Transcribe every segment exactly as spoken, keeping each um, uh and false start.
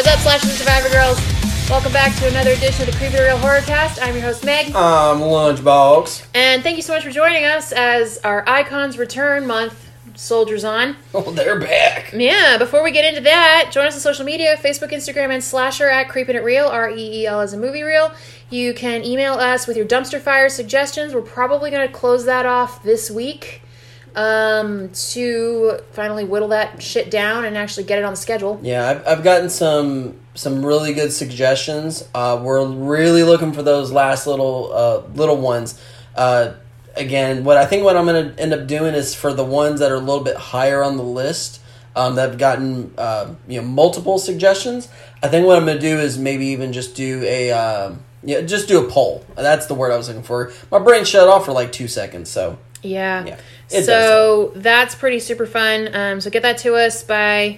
What's up, Slashers and Survivor Girls? Welcome back to another edition of the Creepy Real Horrorcast. I'm your host, Meg. I'm Lunchbox. And thank you so much for joining us as our Icons Return Month soldiers on. Oh, they're back. Yeah, before we get into that, join us on social media, Facebook, Instagram, and Slasher at Creepin' It Real, R E E L as a movie reel. You can email us with your dumpster fire suggestions. We're probably going to close that off this week um, to finally whittle that shit down and actually get it on the schedule. Yeah, I've, I've gotten some some really good suggestions. Uh, we're really looking for those last little uh, little ones. Uh, again, what I think what I'm going to end up doing is for the ones that are a little bit higher on the list um, that have gotten uh, you know multiple suggestions. I think what I'm going to do is maybe even just do a uh, yeah just do a poll. That's the word I was looking for. My brain shut off for like two seconds. So yeah, yeah so that's pretty super fun. Um, so get that to us by.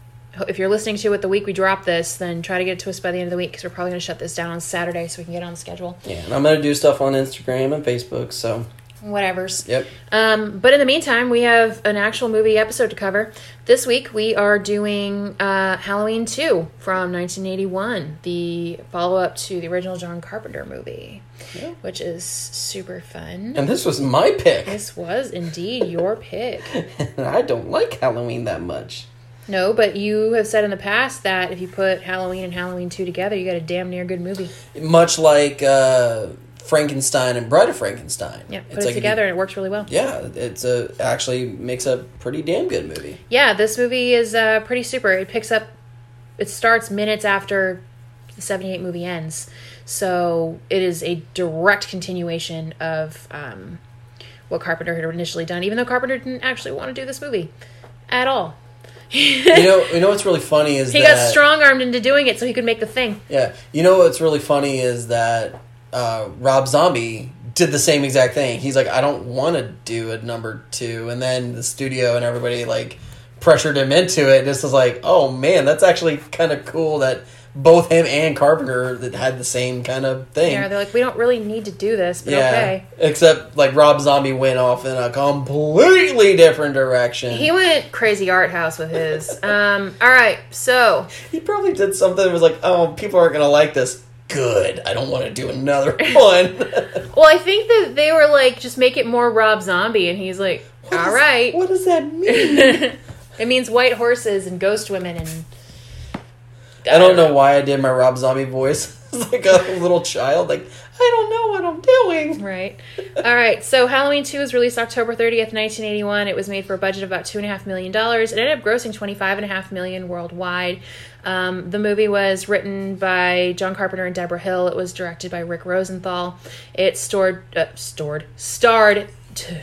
If you're listening to it the week we drop this, then try to get it to us by the end of the week because we're probably going to shut this down on Saturday so we can get it on the schedule. Yeah, and I'm going to do stuff on Instagram and Facebook, so... Whatevers. Yep. Um, but in the meantime, we have an actual movie episode to cover. This week, we are doing uh, Halloween two from nineteen eighty-one, the follow-up to the original John Carpenter movie, yeah. which is super fun. And this was my pick. This was indeed your pick. I don't like Halloween that much. No, but you have said in the past that if you put Halloween and Halloween two together, you got a damn near good movie. Much like uh, Frankenstein and Bride of Frankenstein. Yeah, put it's it like together and it works really well. Yeah, it's a actually makes a pretty damn good movie. Yeah, this movie is uh, pretty super. It picks up, it starts minutes after the seventy-eight movie ends. So it is a direct continuation of um, what Carpenter had initially done, even though Carpenter didn't actually want to do this movie at all. you know, you know what's really funny is he that... He got strong-armed into doing it so he could make the thing. Yeah. You know what's really funny is that uh, Rob Zombie did the same exact thing. He's like, I don't want to do a number two. And then the studio and everybody, like, pressured him into it. And this was like, oh, man, that's actually kind of cool that both him and Carpenter that had the same kind of thing. Yeah, they're like, we don't really need to do this, but yeah, okay. Except, like, Rob Zombie went off in a completely different direction. He went crazy art house with his. um, all right, so. He probably did something that was like, oh, people aren't going to like this. Good. I don't want to do another one. Well, I think that they were like, just make it more Rob Zombie, and he's like, what all does, right. What does that mean? It means white horses and ghost women and... I don't know why I did my Rob Zombie voice. Like a little child. Like, I don't know what I'm doing. Right. All right. So Halloween two was released October thirtieth, nineteen eighty-one. It was made for a budget of about two point five million dollars. It ended up grossing twenty-five point five million dollars worldwide. Um, the movie was written by John Carpenter and Deborah Hill. It was directed by Rick Rosenthal. It stored, uh, stored, starred... T-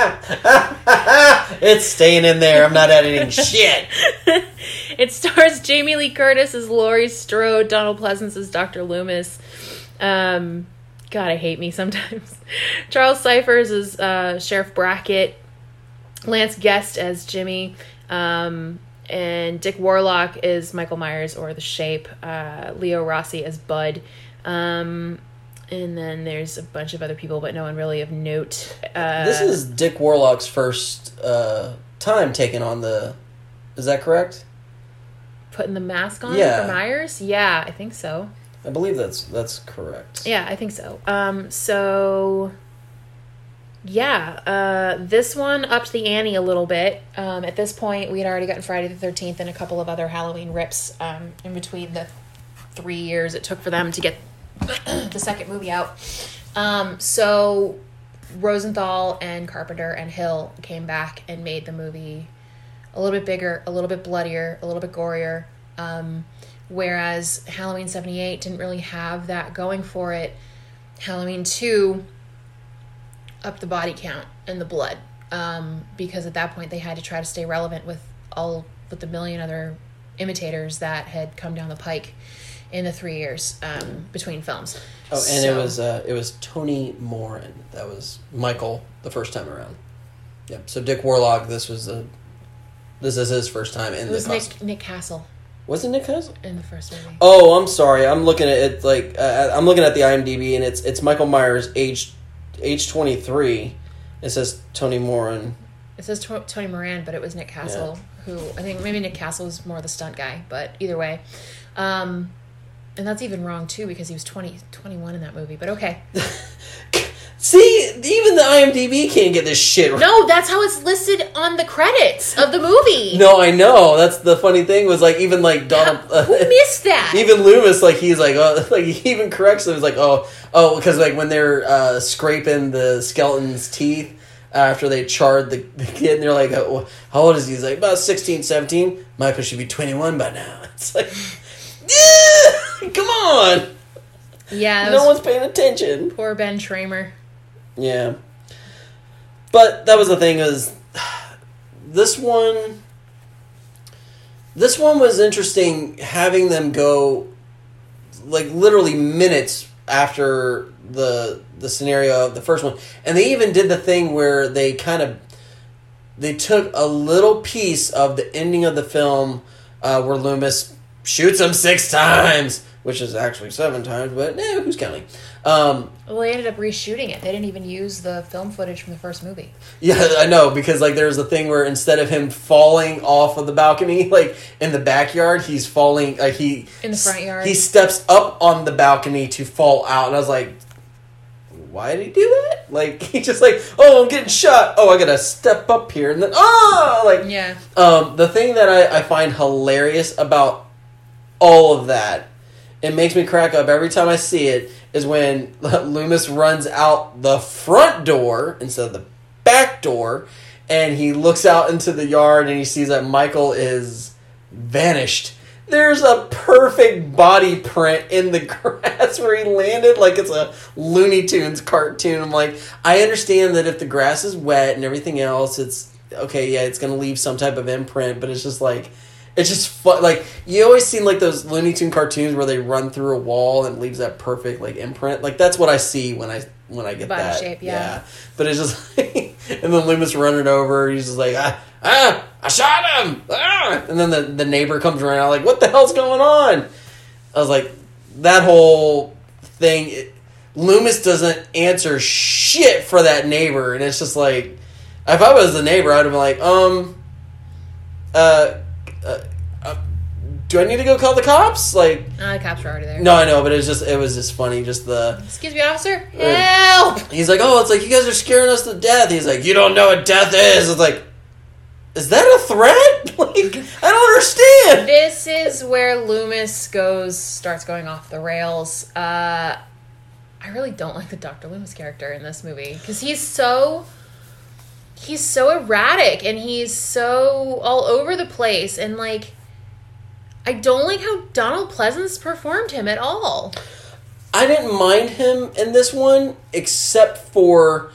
it's staying in there. I'm not editing shit. It stars Jamie Lee Curtis as Laurie Strode, Donald Pleasance as Doctor Loomis. Um, God, I hate me sometimes. Charles Cyphers as uh, Sheriff Brackett. Lance Guest as Jimmy. Um, and Dick Warlock is Michael Myers or The Shape. Uh, Leo Rossi as Bud. Um... And then there's a bunch of other people, but no one really of note. Uh, this is Dick Warlock's first uh, time taking on the... Is that correct? Putting the mask on yeah. for Myers? Yeah, I think so. I believe that's that's correct. Yeah, I think so. Um, so, yeah, uh, this one upped the ante a little bit. Um, at this point, we had already gotten Friday the thirteenth and a couple of other Halloween rips um, in between the three years it took for them to get the second movie out. Um, so Rosenthal and Carpenter and Hill came back and made the movie a little bit bigger, a little bit bloodier, a little bit gorier. Um, whereas Halloween seventy-eight didn't really have that going for it. Halloween two upped the body count and the blood. Um, because at that point they had to try to stay relevant with all with the million other imitators that had come down the pike in the three years um, between films. Oh, and so, it was uh, it was Tony Moran. That was Michael the first time around. Yep. So Dick Warlock, this was a this is his first time in it was the Nick, costume. Nick Castle Was it Nick Castle in the first movie? Oh, I'm sorry. I'm looking at it like uh, I'm looking at the IMDb, and it's it's Michael Myers, age age twenty-three. It says Tony Moran. It says to- Tony Moran, but it was Nick Castle who I think maybe Nick Castle was more the stunt guy, but either way. Um, and that's even wrong, too, because he was twenty, twenty-one in that movie, but okay. See, even the IMDb can't get this shit right. No, that's how it's listed on the credits of the movie. No, I know. That's the funny thing was like even like Donald. How, who uh, missed that? Even Loomis, like he's like, oh, like he even corrects him. He's like, oh, oh, because like when they're uh, scraping the skeleton's teeth after they charred the, the kid, and they're like, oh, how old is he? He's like about sixteen, seventeen. Michael should be twenty-one by now. It's like, yeah, come on. Yeah, no one's paying attention. Poor Ben Tramer. Yeah. But that was the thing is this one this one was interesting having them go like literally minutes after the the scenario of the first one. And they even did the thing where they kind of they took a little piece of the ending of the film uh, where Loomis shoots him six times, which is actually seven times, but eh, who's counting? Um, well, they ended up reshooting it. They didn't even use the film footage from the first movie. Yeah, I know, because like there's a thing where instead of him falling off of the balcony, like in the backyard, he's falling. Like he in the front yard, he steps up on the balcony to fall out, and I was like, why did he do that? Like he just like, oh, I'm getting shot. Oh, I gotta step up here, and then oh, like yeah. Um, the thing that I, I find hilarious about all of that, it makes me crack up every time I see it, is when Loomis runs out the front door instead of the back door, and he looks out into the yard and he sees that Michael is vanished. There's a perfect body print in the grass where he landed, like it's a Looney Tunes cartoon. I'm like, I understand that if the grass is wet and everything else, it's okay, yeah, it's going to leave some type of imprint, but it's just like, it's just fun. Like, you always seen like those Looney Tune cartoons where they run through a wall and it leaves that perfect like imprint. Like that's what I see when I when I get body that. shape, yeah. yeah. But it's just like, and then Loomis running over. He's just like, ah, ah I shot him. Ah! And then the the neighbor comes around like, what the hell's going on? I was like, that whole thing. It, Loomis doesn't answer shit for that neighbor, and it's just like, if I was the neighbor, I'd have been like, um, uh. Uh, uh, do I need to go call the cops? Like, uh, the cops were already there. No, I know, but it was just it was just funny. Just the excuse me, officer, help! He's like, oh, it's like you guys are scaring us to death. He's like, you don't know what death is. It's like, is that a threat? Like, I don't understand. This is where Loomis goes starts going off the rails. Uh, I really don't like the Doctor Loomis character in this movie because he's so. He's so erratic and he's so all over the place, and like I don't like how Donald Pleasance performed him at all. I didn't mind him in this one except for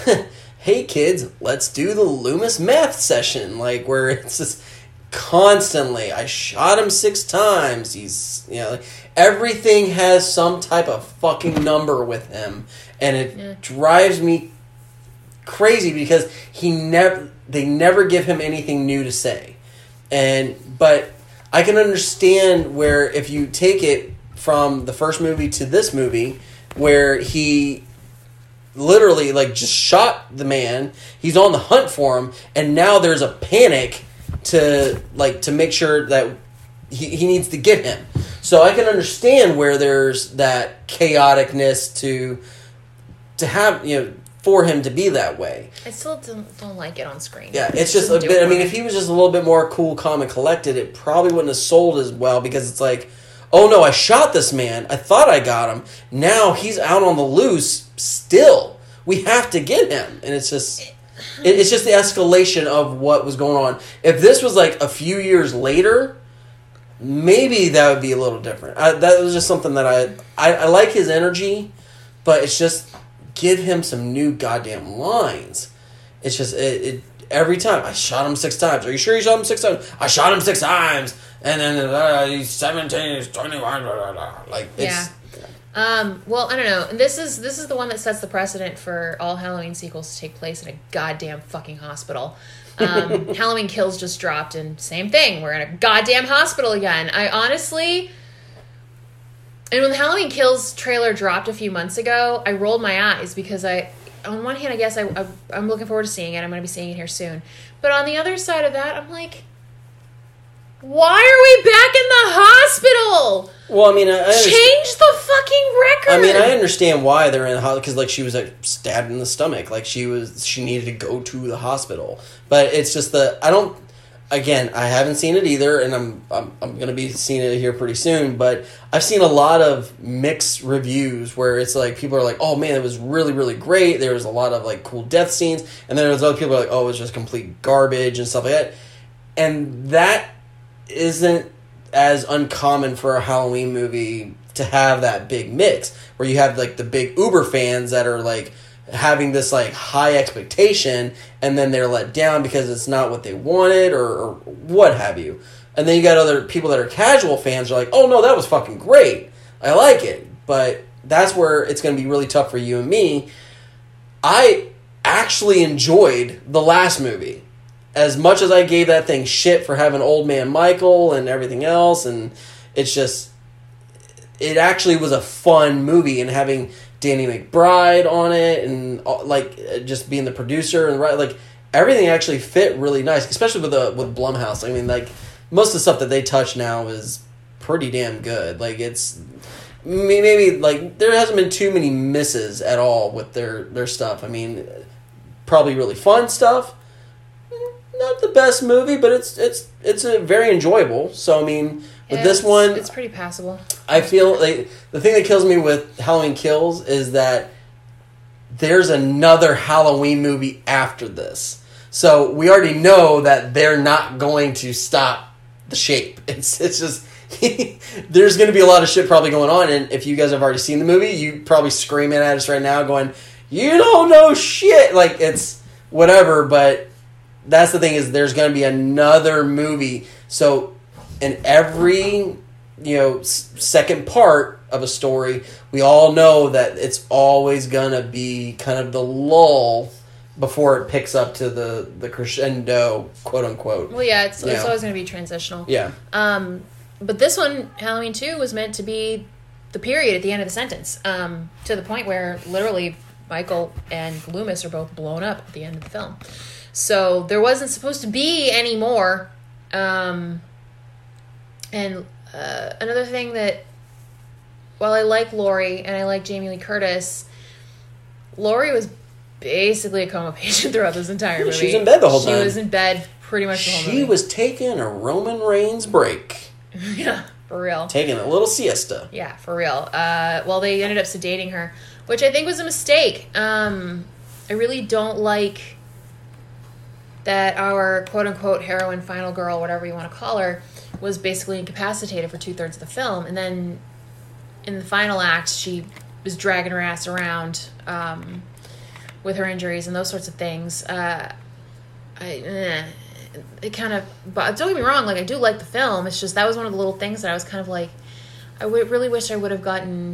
hey kids, let's do the Loomis math session, like where it's just constantly I shot him six times. He's you know like, everything has some type of fucking number with him, and it yeah. drives me crazy because he never they never give him anything new to say. And but I can understand where if you take it from the first movie to this movie where he literally like just shot the man, he's on the hunt for him, and now there's a panic to like to make sure that he, he needs to get him. So I can understand where there's that chaoticness to to have, you know, for him to be that way. I still don't, don't like it on screen. Yeah, it's just a bit, I mean, if he was just a little bit more cool, calm, and collected, it probably wouldn't have sold as well, because it's like, oh no, I shot this man, I thought I got him, now he's out on the loose still. We have to get him. And it's just, it, it's just the escalation of what was going on. If this was like a few years later, maybe that would be a little different. I, that was just something that I, I, I like his energy, but it's just, give him some new goddamn lines. It's just it, it every time I shot him six times. Are you sure you shot him six times? I shot him six times, and then uh, he's seventeen, he's twenty-one, blah, blah, blah. Like it's, yeah. Um. Well, I don't know. This is this is the one that sets the precedent for all Halloween sequels to take place in a goddamn fucking hospital. Um, Halloween Kills just dropped, and same thing. We're in a goddamn hospital again. I honestly. And when the Halloween Kills trailer dropped a few months ago, I rolled my eyes because I, on one hand, I guess I, I, I'm looking forward to seeing it. I'm going to be seeing it here soon. But on the other side of that, I'm like, Why are we back in the hospital? Well, I mean, I, I change the fucking record. I mean, I understand why they're in the hospital because, like, she was like stabbed in the stomach, like she was, she needed to go to the hospital. But it's just the I don't. Again, I haven't seen it either, and I'm I'm I'm gonna be seeing it here pretty soon. But I've seen a lot of mixed reviews where it's like people are like, "Oh man, it was really really great." There was a lot of like cool death scenes, and then there's other people who are like, "Oh, it was just complete garbage" and stuff like that. And that isn't as uncommon for a Halloween movie to have that big mix where you have like the big Uber fans that are like having this like high expectation and then they're let down because it's not what they wanted or, or what have you. And then you got other people that are casual fans who are like, oh no, that was fucking great. I like it. But that's where it's going to be really tough for you and me. I actually enjoyed the last movie. As much as I gave that thing shit for having Old Man Michael and everything else, and it's just, it actually was a fun movie, and having Danny McBride on it, and like just being the producer and right, like everything actually fit really nice, especially with the with Blumhouse. I mean, like most of the stuff that they touch now is pretty damn good. Like it's maybe like there hasn't been too many misses at all with their their stuff. I mean, probably really fun stuff. Not the best movie, but it's it's it's a very enjoyable. So I mean, with yeah, this one, it's pretty passable. I feel like the thing that kills me with Halloween Kills is that there's another Halloween movie after this. So we already know that they're not going to stop the shape. It's it's just there's going to be a lot of shit probably going on, and if you guys have already seen the movie, you probably screaming at us right now, going, "You don't know shit!" Like it's whatever, but. That's the thing is there's going to be another movie. So in every, you know, s- second part of a story, we all know that it's always going to be kind of the lull before it picks up to the, the crescendo, quote unquote. Well, yeah, it's, it's know? always going to be transitional. Yeah. Um, but this one, Halloween two, was meant to be the period at the end of the sentence, um, to the point where literally Michael and Loomis are both blown up at the end of the film. So there wasn't supposed to be any more. Um, and uh, another thing that, while I like Laurie and I like Jamie Lee Curtis, Laurie was basically a coma patient throughout this entire movie. She was in bed the whole she time. She was in bed pretty much the whole movie. She was taking a Roman Reigns break. Yeah, for real. Taking a little siesta. Yeah, for real. Uh, well, they ended up sedating her, which I think was a mistake. Um, I really don't like that our quote-unquote heroine final girl, whatever you want to call her, was basically incapacitated for two-thirds of the film. And then in the final act, she was dragging her ass around um, with her injuries and those sorts of things. Uh, I, eh, it kind of... But don't get me wrong, like, I do like the film. It's just that was one of the little things that I was kind of like... I w- really wish I would have gotten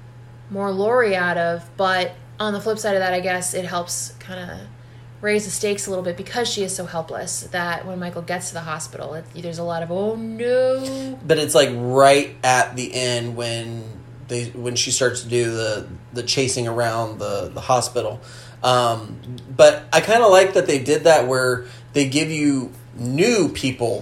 more Laurie out of. But on the flip side of that, I guess it helps kind of raise the stakes a little bit because she is so helpless that when Michael gets to the hospital, it, there's a lot of, oh no. But it's like right at the end when they when she starts to do the, the chasing around the, the hospital. Um, but I kind of like that they did that where they give you new people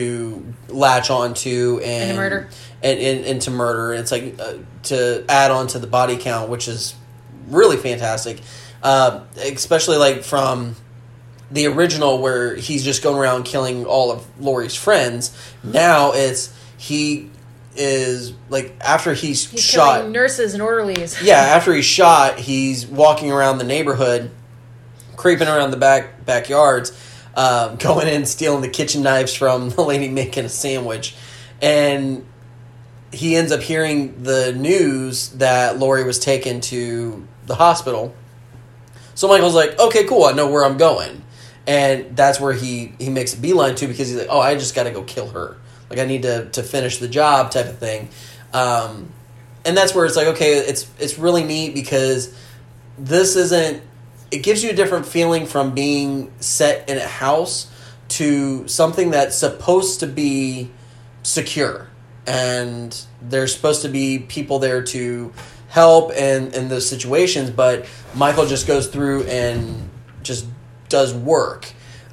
to latch on to and, and murder. And, and, and to murder. It's like uh, to add on to the body count, which is really fantastic. Uh, especially like from the original where he's just going around killing all of Laurie's friends. Now it's he is like after he's, he's shot killing nurses and orderlies. Yeah, after he's shot, he's walking around the neighborhood, creeping around the back backyards, um, going in stealing the kitchen knives from the lady making a sandwich, and he ends up hearing the news that Laurie was taken to the hospital. So Michael's like, okay, cool, I know where I'm going. And that's where he, he makes a beeline to because he's like, oh, I just got to go kill her. Like, I need to, to finish the job type of thing. Um, and that's where it's like, okay, it's it's really neat because this isn't... It gives you a different feeling from being set in a house to something that's supposed to be secure. And there's supposed to be people there to help in, in those situations, but Michael just goes through and just does work.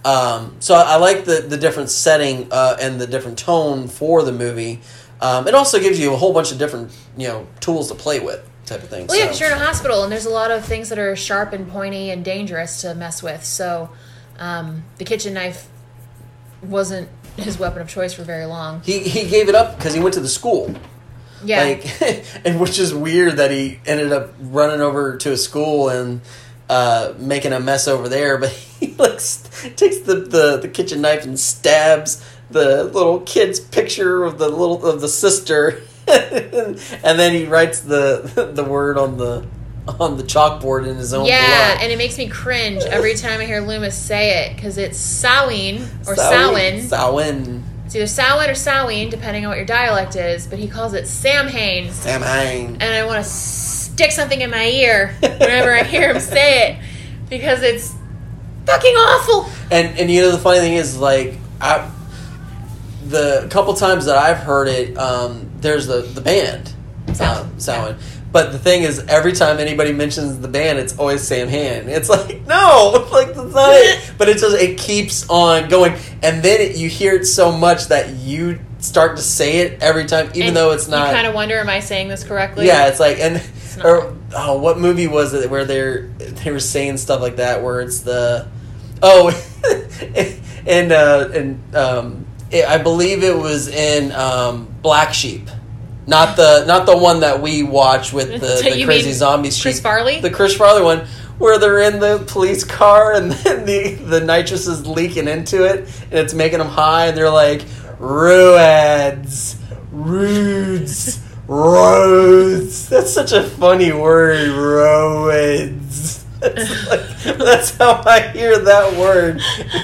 Um, so I, I like the, the different setting uh, and the different tone for the movie. Um, it also gives you a whole bunch of different, you know, tools to play with, type of thing. Well, yeah, so. because you're in a hospital, and there's a lot of things that are sharp and pointy and dangerous to mess with. So um, the kitchen knife wasn't his weapon of choice for very long. He he gave it up because he went to the school. Yeah. Like, and which is weird that he ended up running over to a school and uh, making a mess over there. But he like st- takes the, the, the kitchen knife and stabs the little kid's picture of the little of the sister, and then he writes the the word on the on the chalkboard in his own yeah, blood. And it makes me cringe every time I hear Loomis say it, because it's Samhain or Samhain. Samhain. Samhain. It's either Samhain or Samhain, depending on what your dialect is, but he calls it Samhain. Samhain. And I want to stick something in my ear whenever I hear him say it, because it's fucking awful. And and you know the funny thing is, like, I the couple times that I've heard it, um, there's the the band, Samhain. uh, Samhain. But the thing is, every time anybody mentions the band, it's always Sam Han. It's like, no, like that's not it. But it just it keeps on going, and then it, you hear it so much that you start to say it every time, even And though it's not. You kind of wonder, am I saying this correctly? Yeah, it's like, and It's not. or oh, what movie was it where they're they were saying stuff like that, where it's the oh, and uh, and um, it, I believe it was in um, Black Sheep. Not the not the one that we watch with the, the You crazy mean zombies. Chris sheep. Farley? The Chris Farley one, where they're in the police car and then the, the nitrous is leaking into it and it's making them high and they're like, Ruads, Rudes, Roads. That's such a funny word, Roads. That's, like, that's how I hear that word.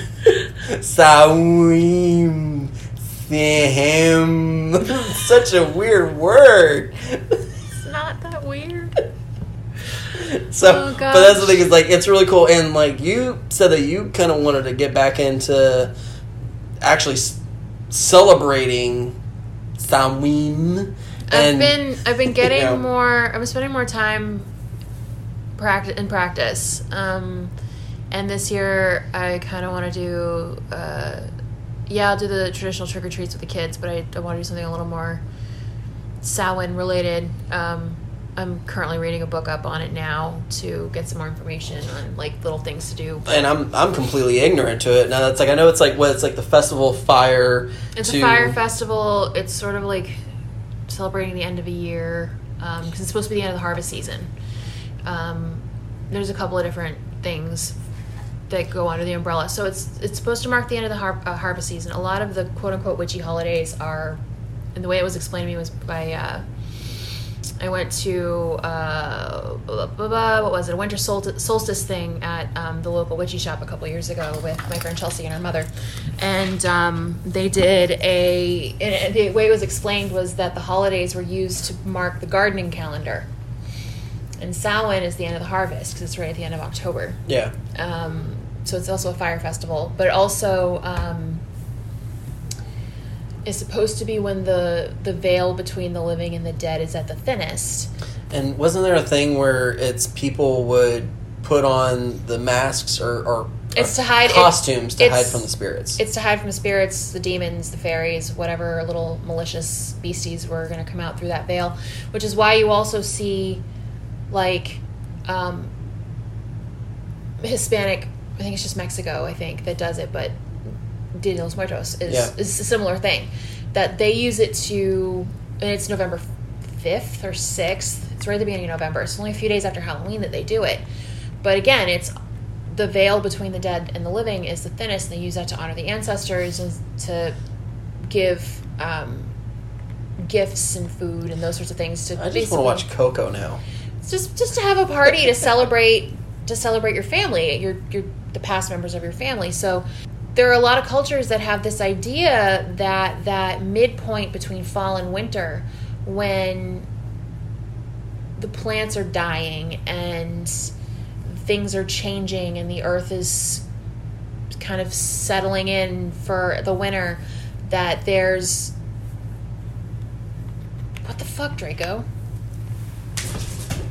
Sawim. Him. Such a weird word. It's not that weird. So, Oh, but that's the thing is, like, it's really cool. And like you said that you kind of wanted to get back into actually s- celebrating Samhain. I've been I've been getting you know, more. I'm spending more time practice in practice. Um, and this year I kind of want to do. Uh, Yeah, I'll do the traditional trick or treats with the kids, but I, I want to do something a little more Samhain related. Um, I'm currently reading a book up on it now to get some more information on like little things to do. And I'm I'm completely ignorant to it. Now that's like I know it's like what it's like the festival of fire. It's to, a fire festival. It's sort of like celebrating the end of a year because um, it's supposed to be the end of the harvest season. Um, there's a couple of different things that go under the umbrella. So it's it's supposed to mark the end of the har- uh, harvest season. A lot of the quote-unquote witchy holidays are, and the way it was explained to me was by, uh, I went to, uh, blah, blah, blah, what was it, a winter solstice, solstice thing at um, the local witchy shop a couple years ago with my friend Chelsea and her mother. And um, they did a, and the way it was explained was that the holidays were used to mark the gardening calendar. And Samhain is the end of the harvest because it's right at the end of October. Yeah. Um, so it's also a fire festival, but also um, is supposed to be when the the veil between the living and the dead is at the thinnest. And wasn't there a thing where it's people would put on the masks or, or It's or to hide costumes it, to hide it's- from the spirits? It's to hide from the spirits, the demons, the fairies, whatever little malicious beasties were going to come out through that veil, which is why you also see like um, Hispanic. I think it's just Mexico, I think, that does it, but Dia de los Muertos is, Yeah. is a similar thing. That they use it to, and it's November fifth or sixth. It's right at the beginning of November. It's only a few days after Halloween that they do it. But again, it's the veil between the dead and the living is the thinnest, and they use that to honor the ancestors and to give um, gifts and food and those sorts of things. To I just basically- want to watch Coco now. It's just just to have a party to celebrate to celebrate your family, your your the past members of your family. So there are a lot of cultures that have this idea that that midpoint between fall and winter, when the plants are dying and things are changing and the earth is kind of settling in for the winter, that there's what the fuck, Draco?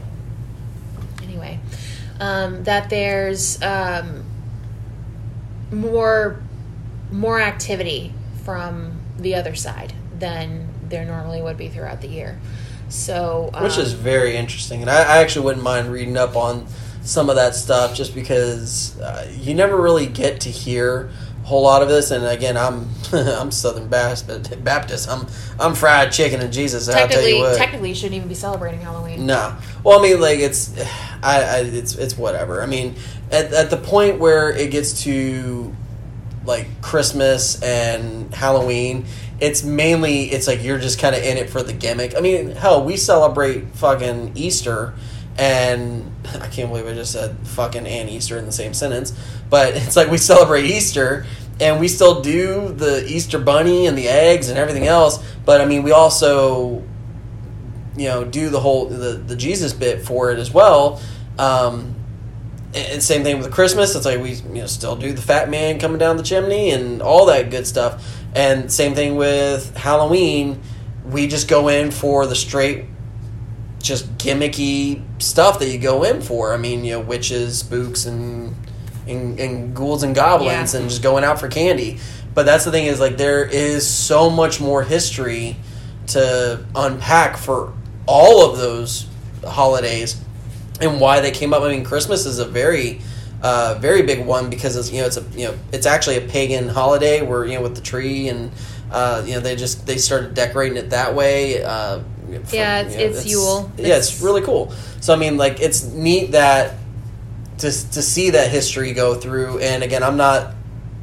Anyway, um, that there's um, more more activity from the other side than there normally would be throughout the year. So, um, which is very interesting, and I, I actually wouldn't mind reading up on some of that stuff, just because uh, you never really get to hear a whole lot of this. And again, I'm I'm Southern Baptist. Baptist. I'm I'm fried chicken and Jesus. I'll tell you what. Technically, you shouldn't even be celebrating Halloween. No. Well, I mean, like it's, I, I it's it's whatever. I mean, at at the point where it gets to like Christmas and Halloween, it's mainly, it's like you're just kind of in it for the gimmick. I mean, hell, we celebrate fucking Easter, and I can't believe I just said fucking and Easter in the same sentence, but it's like we celebrate Easter, and we still do the Easter bunny and the eggs and everything else, but I mean, we also, you know, do the whole, the, the Jesus bit for it as well. Um, and same thing with Christmas. It's like we, you know, still do the fat man coming down the chimney and all that good stuff. And same thing with Halloween. We just go in for the straight, just gimmicky stuff that you go in for. I mean, you know, witches, spooks, and and, and ghouls and goblins, yeah. and just going out for candy. But that's the thing, is like there is so much more history to unpack for all of those holidays and why they came up. I mean, Christmas is a very, uh, very big one, because it's, you know, it's a, you know, it's actually a pagan holiday where, you know, with the tree and, uh, you know, they just, they started decorating it that way. Uh, from, yeah, it's, you know, it's, it's Yule. Yeah, it's, it's really cool. So, I mean, like, it's neat that to, to see that history go through. And again, I'm not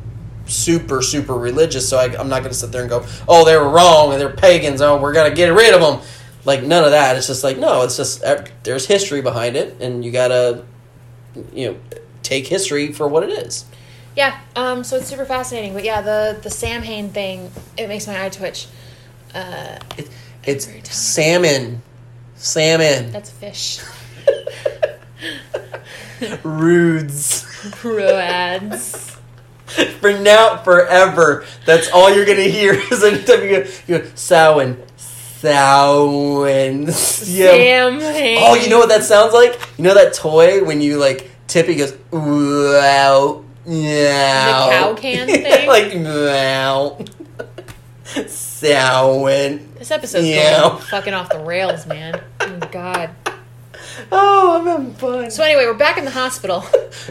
super, super religious, so I, I'm not going to sit there and go, oh, they were wrong and they're pagans. Oh, we're going to get rid of them. Like, none of that. It's just like, no, it's just, there's history behind it, and you gotta, you know, take history for what it is. Yeah, um, so it's super fascinating. But yeah, the, the Samhain thing, it makes my eye twitch. Uh, it, it's salmon. Salmon. That's fish. Rudes. Roads. For now, forever. That's all you're gonna hear is anytime you go, you go, Samhain. Samhain. Samhain. Oh, you know what that sounds like? You know that toy when you like tip it, goes wow, meow. The cow can thing. Like meow. Samhain. This episode's meow. going fucking off the rails, man. Oh God. Oh, I'm having fun. So anyway, we're back in the hospital.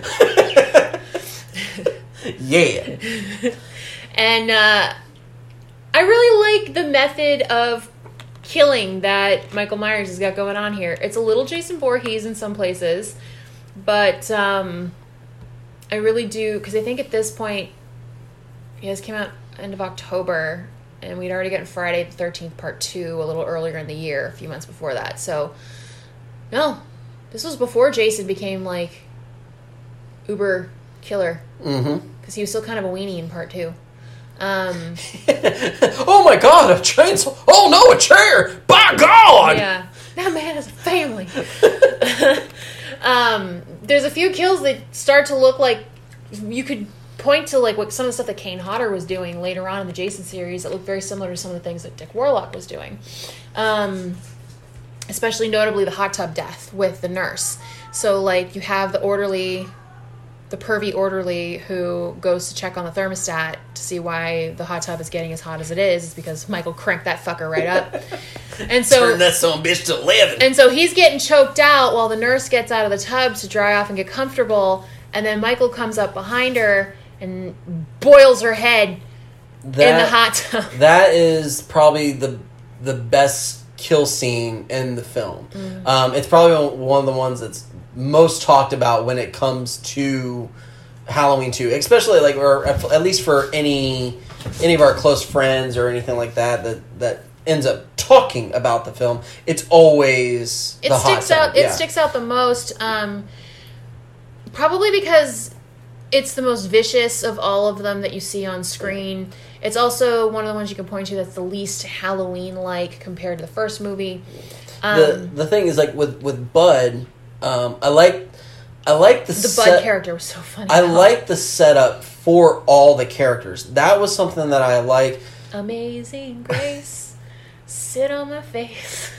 Yeah. And uh, I really like the method of killing that Michael Myers has got going on here. It's a little Jason Voorhees in some places, but um, I really do, because I think at this point, yeah, this came out end of October, and we'd already gotten Friday the thirteenth Part two a little earlier in the year, a few months before that. So, no, this was before Jason became, like, uber killer. Mm-hmm. Because he was still kind of a weenie in Part two. Um, oh my God, a chainsaw! Oh no, a chair! By God! Yeah, that man has a family. um, there's a few kills that start to look like you could point to, like what some of the stuff that Kane Hodder was doing later on in the Jason series that looked very similar to some of the things that Dick Warlock was doing. Um, especially notably the hot tub death with the nurse. So like you have the orderly. The pervy orderly who goes to check on the thermostat to see why the hot tub is getting as hot as it is, is because Michael cranked that fucker right up. And so turn that son of a bitch to eleven. And so he's getting choked out while the nurse gets out of the tub to dry off and get comfortable, and then Michael comes up behind her and boils her head that, in the hot tub. That is probably the the best kill scene in the film. Mm. Um, it's probably one of the ones that's most talked about when it comes to Halloween two, especially like, or at least for any any of our close friends or anything like that that that ends up talking about the film. It's always it the sticks hot out. tub. It yeah. sticks out the most, um, probably because it's the most vicious of all of them that you see on screen. It's also one of the ones you can point to that's the least Halloween-like compared to the first movie. Um, the the thing is, like with with Bud. Um, I like, I like the the set, Bud character was so funny. I like the setup for all the characters. That was something that I like. Amazing Grace, sit on my face.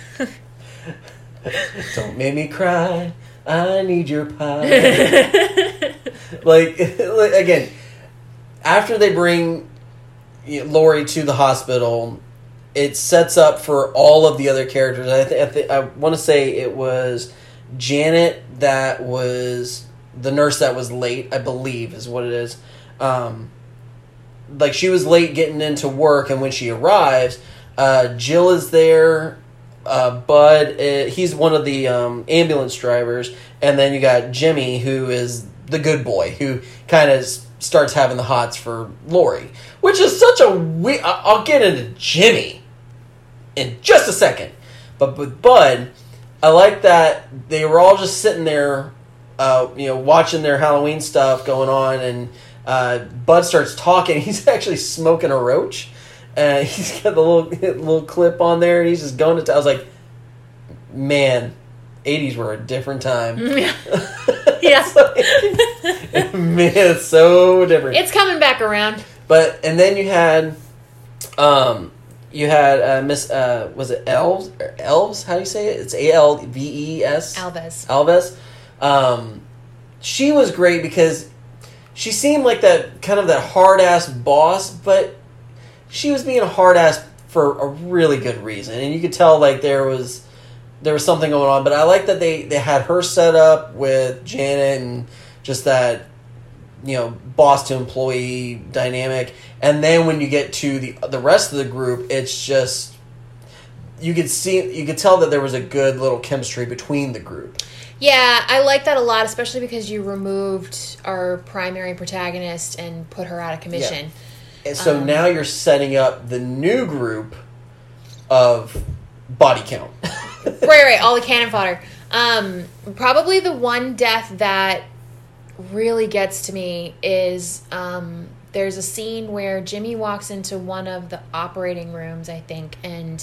Don't make me cry. I need your pie. like, like again, after they bring you know, Lori to the hospital, it sets up for all of the other characters. I, th- I, th- I want to say it was Janet that was the nurse that was late, I believe is what it is. Um, like she was late getting into work, and when she arrives, uh, Jill is there. Uh, Bud, uh, he's one of the um, ambulance drivers, and then you got Jimmy, who is the good boy, who kind of starts having the hots for Lori, which is such a we. I'll get into Jimmy in just a second, but with Bud, I like that they were all just sitting there, uh, you know, watching their Halloween stuff going on, and uh, Bud starts talking. He's actually smoking a roach. Uh, he's got the little little clip on there, and he's just going to. T- I was like, man, eighties were a different time. Yeah, yeah. It's like, man, it's so different. It's coming back around. But and then you had, um, you had uh, Miss uh, was it Elves? Elves? How do you say it? It's A L V E S. Alves. Alves. Um, she was great because she seemed like that kind of that hard ass boss, but she was being a hard ass for a really good reason, and you could tell like there was there was something going on. But I like that they, they had her set up with Janet and just that, you know, boss to employee dynamic, and then when you get to the the rest of the group, it's just you could see you could tell that there was a good little chemistry between the group. Yeah, I like that a lot, especially because you removed our primary protagonist and put her out of commission. Yeah. And so um, now you're setting up the new group of body count. right, right, all the cannon fodder. Um, probably the one death that really gets to me is um, there's a scene where Jimmy walks into one of the operating rooms, I think, and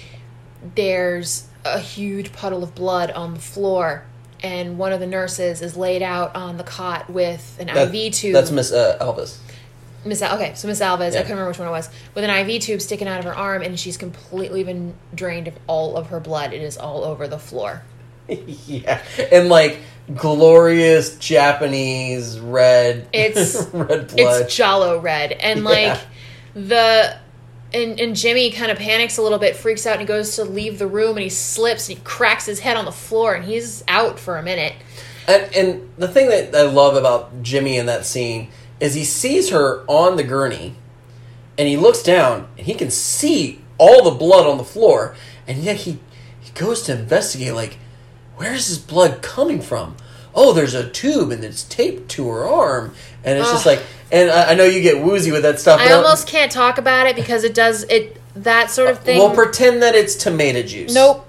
there's a huge puddle of blood on the floor, and one of the nurses is laid out on the cot with an that, I V tube. That's Miss uh, Elvis. Miss Al- okay, so Miss Alves, Yeah. I couldn't remember which one it was, with an I V tube sticking out of her arm, and she's completely been drained of all of her blood. It is all over the floor. Yeah, and like glorious Japanese red. It's red blood. It's Jalo red, and like Yeah. the and and Jimmy kind of panics a little bit, freaks out, and he goes to leave the room, and he slips and he cracks his head on the floor, and he's out for a minute. And, and the thing that I love about Jimmy in that scene is he sees her on the gurney, and he looks down, and he can see all the blood on the floor, and yet he, he goes to investigate, like, where's this blood coming from? Oh, there's a tube, and it's taped to her arm, and it's Ugh. just like, and I, I know you get woozy with that stuff. I but almost can't talk about it because it does it that sort of thing. We'll pretend that it's tomato juice. Nope.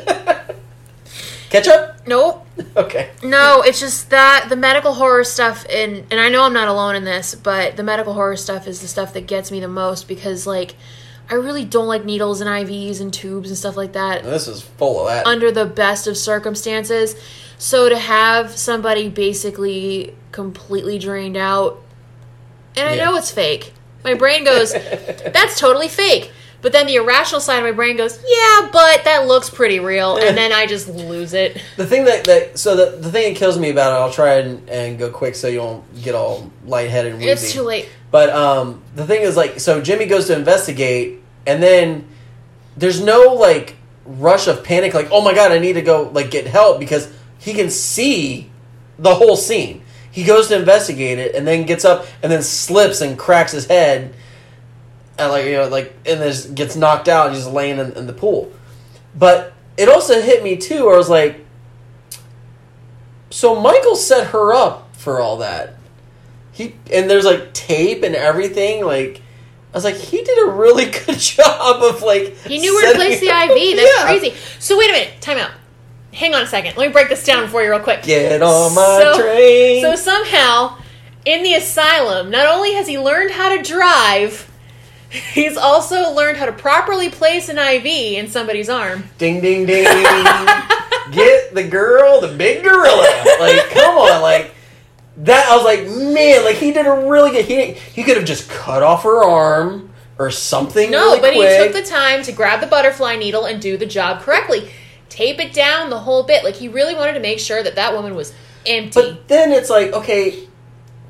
Ketchup? Nope. Okay. No, it's just that the medical horror stuff, and and I know I'm not alone in this, but the medical horror stuff is the stuff that gets me the most because, like, I really don't like needles and I Vs and tubes and stuff like that. This is full of that. Under the best of circumstances. So to have somebody basically completely drained out, and I Yeah. know it's fake. My brain goes, that's totally fake. But then the irrational side of my brain goes, yeah, but that looks pretty real. And then I just lose it. The thing that, that so the, the thing that kills me about it, I'll try and, and go quick so you don't get all lightheaded and woozy. It's too late. But um, the thing is, like, so Jimmy goes to investigate, and then there's no, like, rush of panic, like, oh my god, I need to go, like, get help, because he can see the whole scene. He goes to investigate it, and then gets up, and then slips and cracks his head, and, like, you know, like, and then gets knocked out, and he's laying in, in the pool. But it also hit me, too, where I was like, so Michael set her up for all that. He and there's like tape and everything. Like, I was like, he did a really good job of like. He knew where to place the I V. That's Yeah. crazy. So wait a minute. Time out. Hang on a second. Let me break this down for you real quick. Get on my so, train. So somehow, in the asylum, not only has he learned how to drive, he's also learned how to properly place an I V in somebody's arm. Ding ding ding. Get the girl, the big gorilla. Like, come on, like. That, I was like, man, like, he did a really good... He, he could have just cut off her arm or something No, really but quick. he took the time to grab the butterfly needle and do the job correctly. Tape it down the whole bit. Like, he really wanted to make sure that that woman was empty. But then it's like, okay,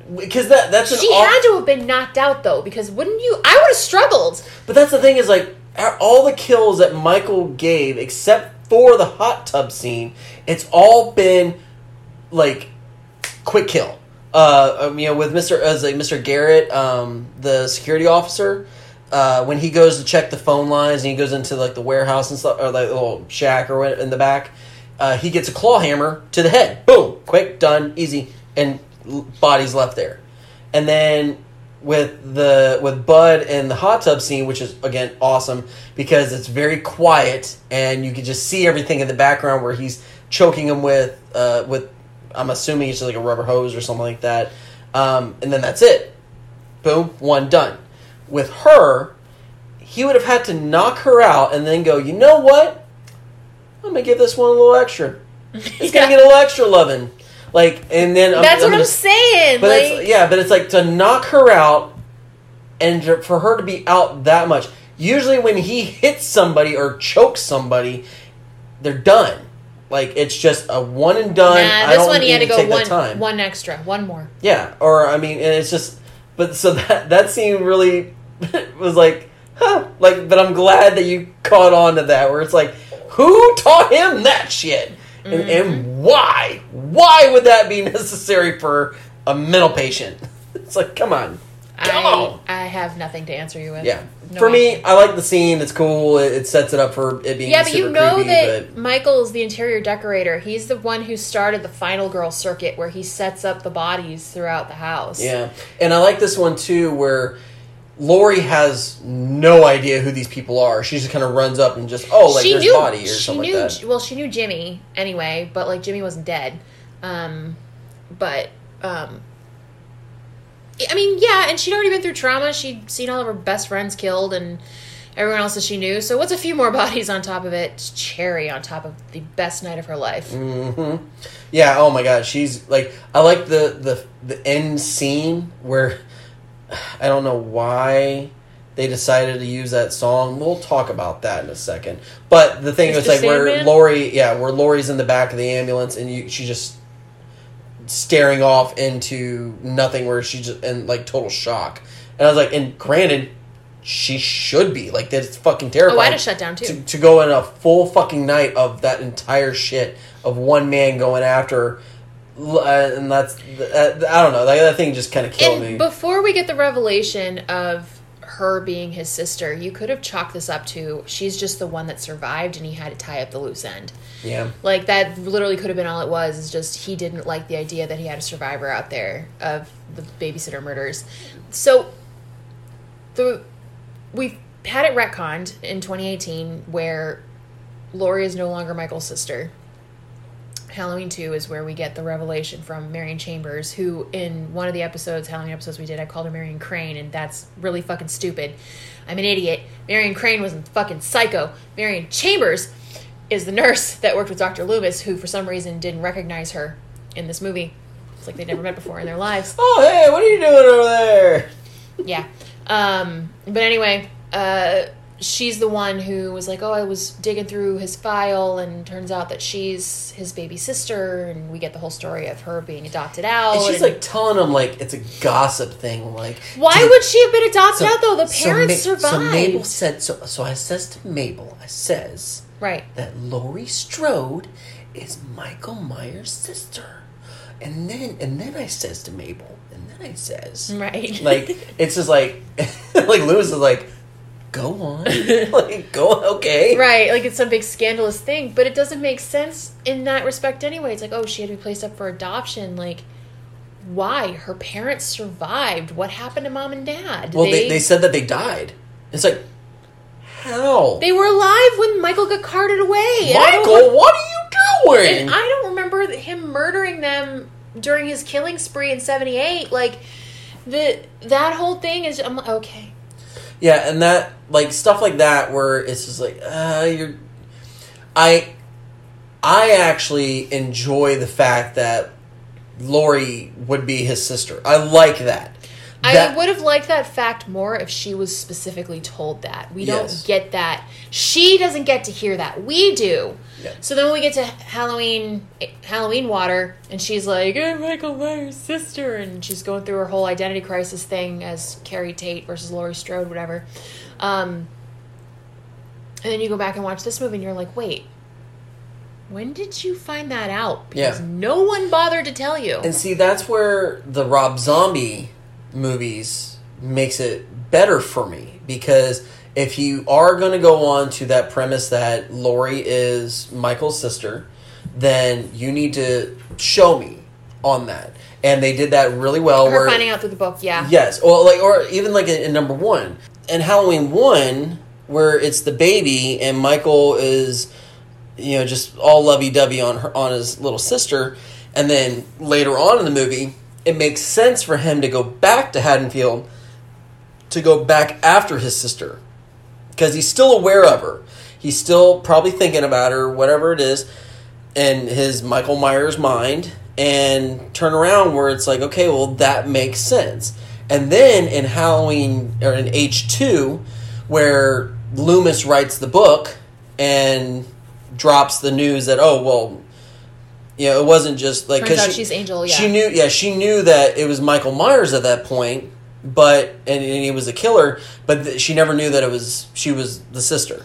because that that's an she off- had to have been knocked out though, because wouldn't you? I would have struggled. But that's the thing is like all the kills that Michael gave, except for the hot tub scene, it's all been like quick kill. Uh, um, you know, with Mister as like Mister Garrett, um, the security officer, uh, when he goes to check the phone lines and he goes into like the warehouse and stuff, or like the little shack or what in the back, uh, he gets a claw hammer to the head. Boom, quick, done, easy, and body's left there. And then with the with Bud and the hot tub scene, which is again awesome because it's very quiet and you can just see everything in the background where he's choking him with uh, with. I'm assuming it's just like a rubber hose or something like that. Um, and then that's it. Boom, one done. With her, he would have had to knock her out and then go, you know what? I'm going to give this one a little extra. It's yeah. going to get a little extra loving. Like, and then... I'm, That's I'm what gonna, I'm saying. But like... it's, yeah, but it's like to knock her out and to, for her to be out that much. Usually when he hits somebody or chokes somebody, they're done. Like, it's just a one and done. Nah, I this don't one he had to go one, one, one extra, one more. Yeah, or, I mean, and it's just... But, so that, that scene really was like, huh. Like, but I'm glad that you caught on to that, where it's like, who taught him that shit? And, mm-hmm. and why? Why would that be necessary for a mental patient? It's like, come on. Come I, on. I have nothing to answer you with. Yeah. No for answer. me, I like the scene. It's cool. It, it sets it up for it being yeah, but super you know creepy, that but... Michael's the interior decorator. He's the one who started the Final Girl circuit where he sets up the bodies throughout the house. Yeah. And I like this one, too, where Laurie has no idea who these people are. She just kind of runs up and just, oh, like, she there's knew, body or she something knew, like that. Well, she knew Jimmy anyway, but, like, Jimmy wasn't dead. Um, but, um... I mean, yeah, and she'd already been through trauma. She'd seen all of her best friends killed and everyone else that she knew. So what's a few more bodies on top of it? It's cherry on top of the best night of her life. Mm-hmm. Yeah, oh my god. She's, like, I like the, the, the end scene where, I don't know why they decided to use that song. We'll talk about that in a second. But the thing is, like, where Laurie, yeah, where Laurie's in the back of the ambulance and you, she just... staring off into nothing where she's just in like total shock. And I was like, and granted, she should be. Like, that's fucking terrifying. Oh, I'd have shut down too. To, to go in a full fucking night of that entire shit of one man going after her. Uh, and that's, uh, I don't know, like, that thing just kind of killed and me. Before we get the revelation of her being his sister, you could have chalked this up to she's just the one that survived and he had to tie up the loose end. Yeah. Like, that literally could have been all it was, is just he didn't like the idea that he had a survivor out there of the babysitter murders. So, the we've had it retconned in twenty eighteen where Laurie is no longer Michael's sister. Halloween two is where we get the revelation from Marion Chambers, who in one of the episodes, Halloween episodes we did, I called her Marion Crane, and that's really fucking stupid. I'm an idiot. Marion Crane wasn't fucking psycho. Marion Chambers is the nurse that worked with Doctor Loomis, who for some reason didn't recognize her in this movie. It's like they'd never met before in their lives. Oh, hey, what are you doing over there? Yeah. Um, but anyway, uh... she's the one who was like, oh, I was digging through his file, and turns out that she's his baby sister, and we get the whole story of her being adopted out. And she's and like telling him like it's a gossip thing. Like, why would she have been adopted so, out though? The so parents Ma- survived. So Mabel said. So so I says to Mabel, I says right that Laurie Strode is Michael Myers' sister, and then and then I says to Mabel, and then I says right like it's just like like Lewis is like. Go on. Like, go, okay. Right, like it's some big scandalous thing, but it doesn't make sense in that respect anyway. It's like, oh, she had to be placed up for adoption. Like, why? Her parents survived. What happened to mom and dad? Well, they, they, they said that they died. It's like, how? They were alive when Michael got carted away. Michael, what are you doing? And I don't remember him murdering them during his killing spree in seventy-eight. Like, the that whole thing is, I'm like, okay. Yeah, and that, like, stuff like that where it's just like, uh, you're... I, I actually enjoy the fact that Laurie would be his sister. I like that. I would have liked that fact more if she was specifically told that. We don't Yes. get that. She doesn't get to hear that. We do. Yeah. So then when we get to Halloween Halloween Water, and she's like, I'm Michael Myers' sister, and she's going through her whole identity crisis thing as Carrie Tate versus Laurie Strode, whatever. Um, and then you go back and watch this movie, and you're like, wait, when did you find that out? Because Yeah. no one bothered to tell you. And see, that's where the Rob Zombie movies makes it better for me, because if you are going to go on to that premise that Laurie is Michael's sister, then you need to show me on that. And they did that really well. Her where, finding out through the book, yeah. Yes, or like, or even like in, in number one, in Halloween one, where it's the baby and Michael is, you know, just all lovey-dovey on her on his little sister, and then later on in the movie, it makes sense for him to go back to Haddonfield to go back after his sister, because he's still aware of her. He's still probably thinking about her, whatever it is, in his Michael Myers mind, and turn around where it's like, okay, well, that makes sense. And then in Halloween, or in H two, where Loomis writes the book and drops the news that, oh, well, you know, it wasn't just like, Turns out she, she's Angel, yeah. She knew, yeah, she knew that it was Michael Myers at that point, but and, and he was a killer, but th- she never knew that it was she was the sister.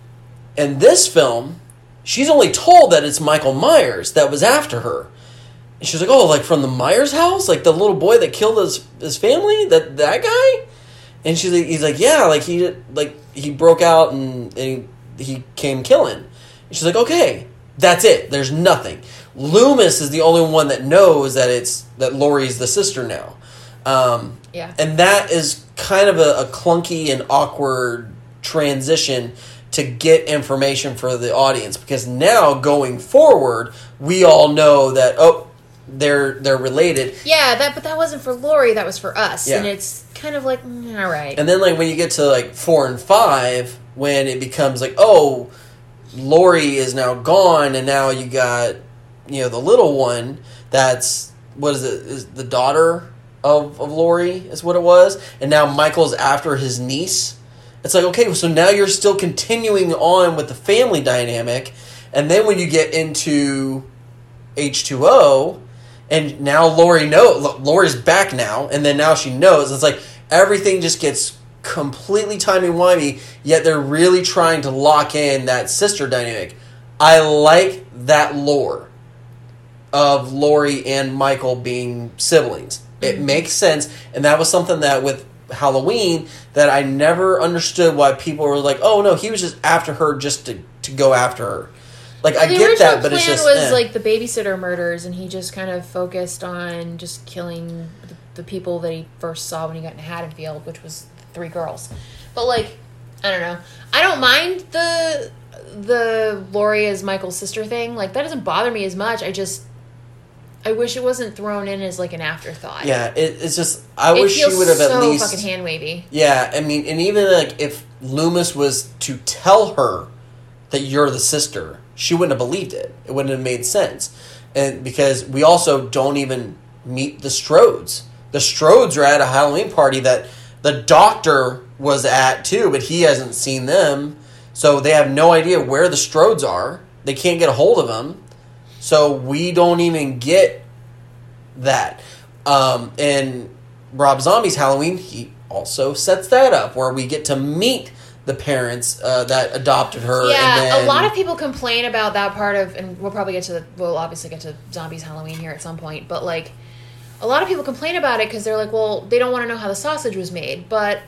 In this film, she's only told that it's Michael Myers that was after her. And she's like, oh, like from the Myers house, like the little boy that killed his his family, that that guy. And she's like, he's like, yeah, like he like he broke out and, and he, he came killing. And she's like, okay, that's it. There's nothing. Loomis is the only one that knows that it's that Laurie's the sister now. Um, yeah. And that is kind of a, a clunky and awkward transition to get information for the audience, because now going forward, we all know that, oh, they're they're related. Yeah, that but that wasn't for Laurie, that was for us. Yeah. And it's kind of like, mm, all right. And then like when you get to like four and five, when it becomes like, oh, Laurie is now gone, and now you got, you know, the little one that's, what is it, is the daughter of, of Laurie is what it was, and now Michael's after his niece. It's like, okay, so now you're still continuing on with the family dynamic, and then when you get into H two O, and now Laurie know Laurie's back now, and then now she knows, it's like everything just gets completely timey-wimey, yet they're really trying to lock in that sister dynamic. I like that lore of Laurie and Michael being siblings. It mm-hmm. makes sense, and that was something that with Halloween that I never understood why people were like, oh no, he was just after her just to, to go after her. Like, well, I get that, but it's just... The original plan was eh. like the babysitter murders, and he just kind of focused on just killing the, the people that he first saw when he got in Haddonfield, which was the three girls. But like, I don't know. I don't mind the the Laurie as Michael's sister thing. Like, that doesn't bother me as much. I just... I wish it wasn't thrown in as like an afterthought. Yeah, it, it's just... I it wish she would have so at least... fucking hand-wavy. Yeah, I mean, and even like if Loomis was to tell her that you're the sister, she wouldn't have believed it. It wouldn't have made sense. And because we also don't even meet the Strodes. The Strodes are at a Halloween party that the doctor was at too, but he hasn't seen them. So they have no idea where the Strodes are. They can't get a hold of them. So we don't even get that. Um, and Rob Zombie's Halloween, he also sets that up where we get to meet the parents uh, that adopted her. Yeah, and then, a lot of people complain about that part of, and we'll probably get to the, we'll obviously get to Zombies Halloween here at some point, but like, a lot of people complain about it because they're like, well, they don't want to know how the sausage was made, but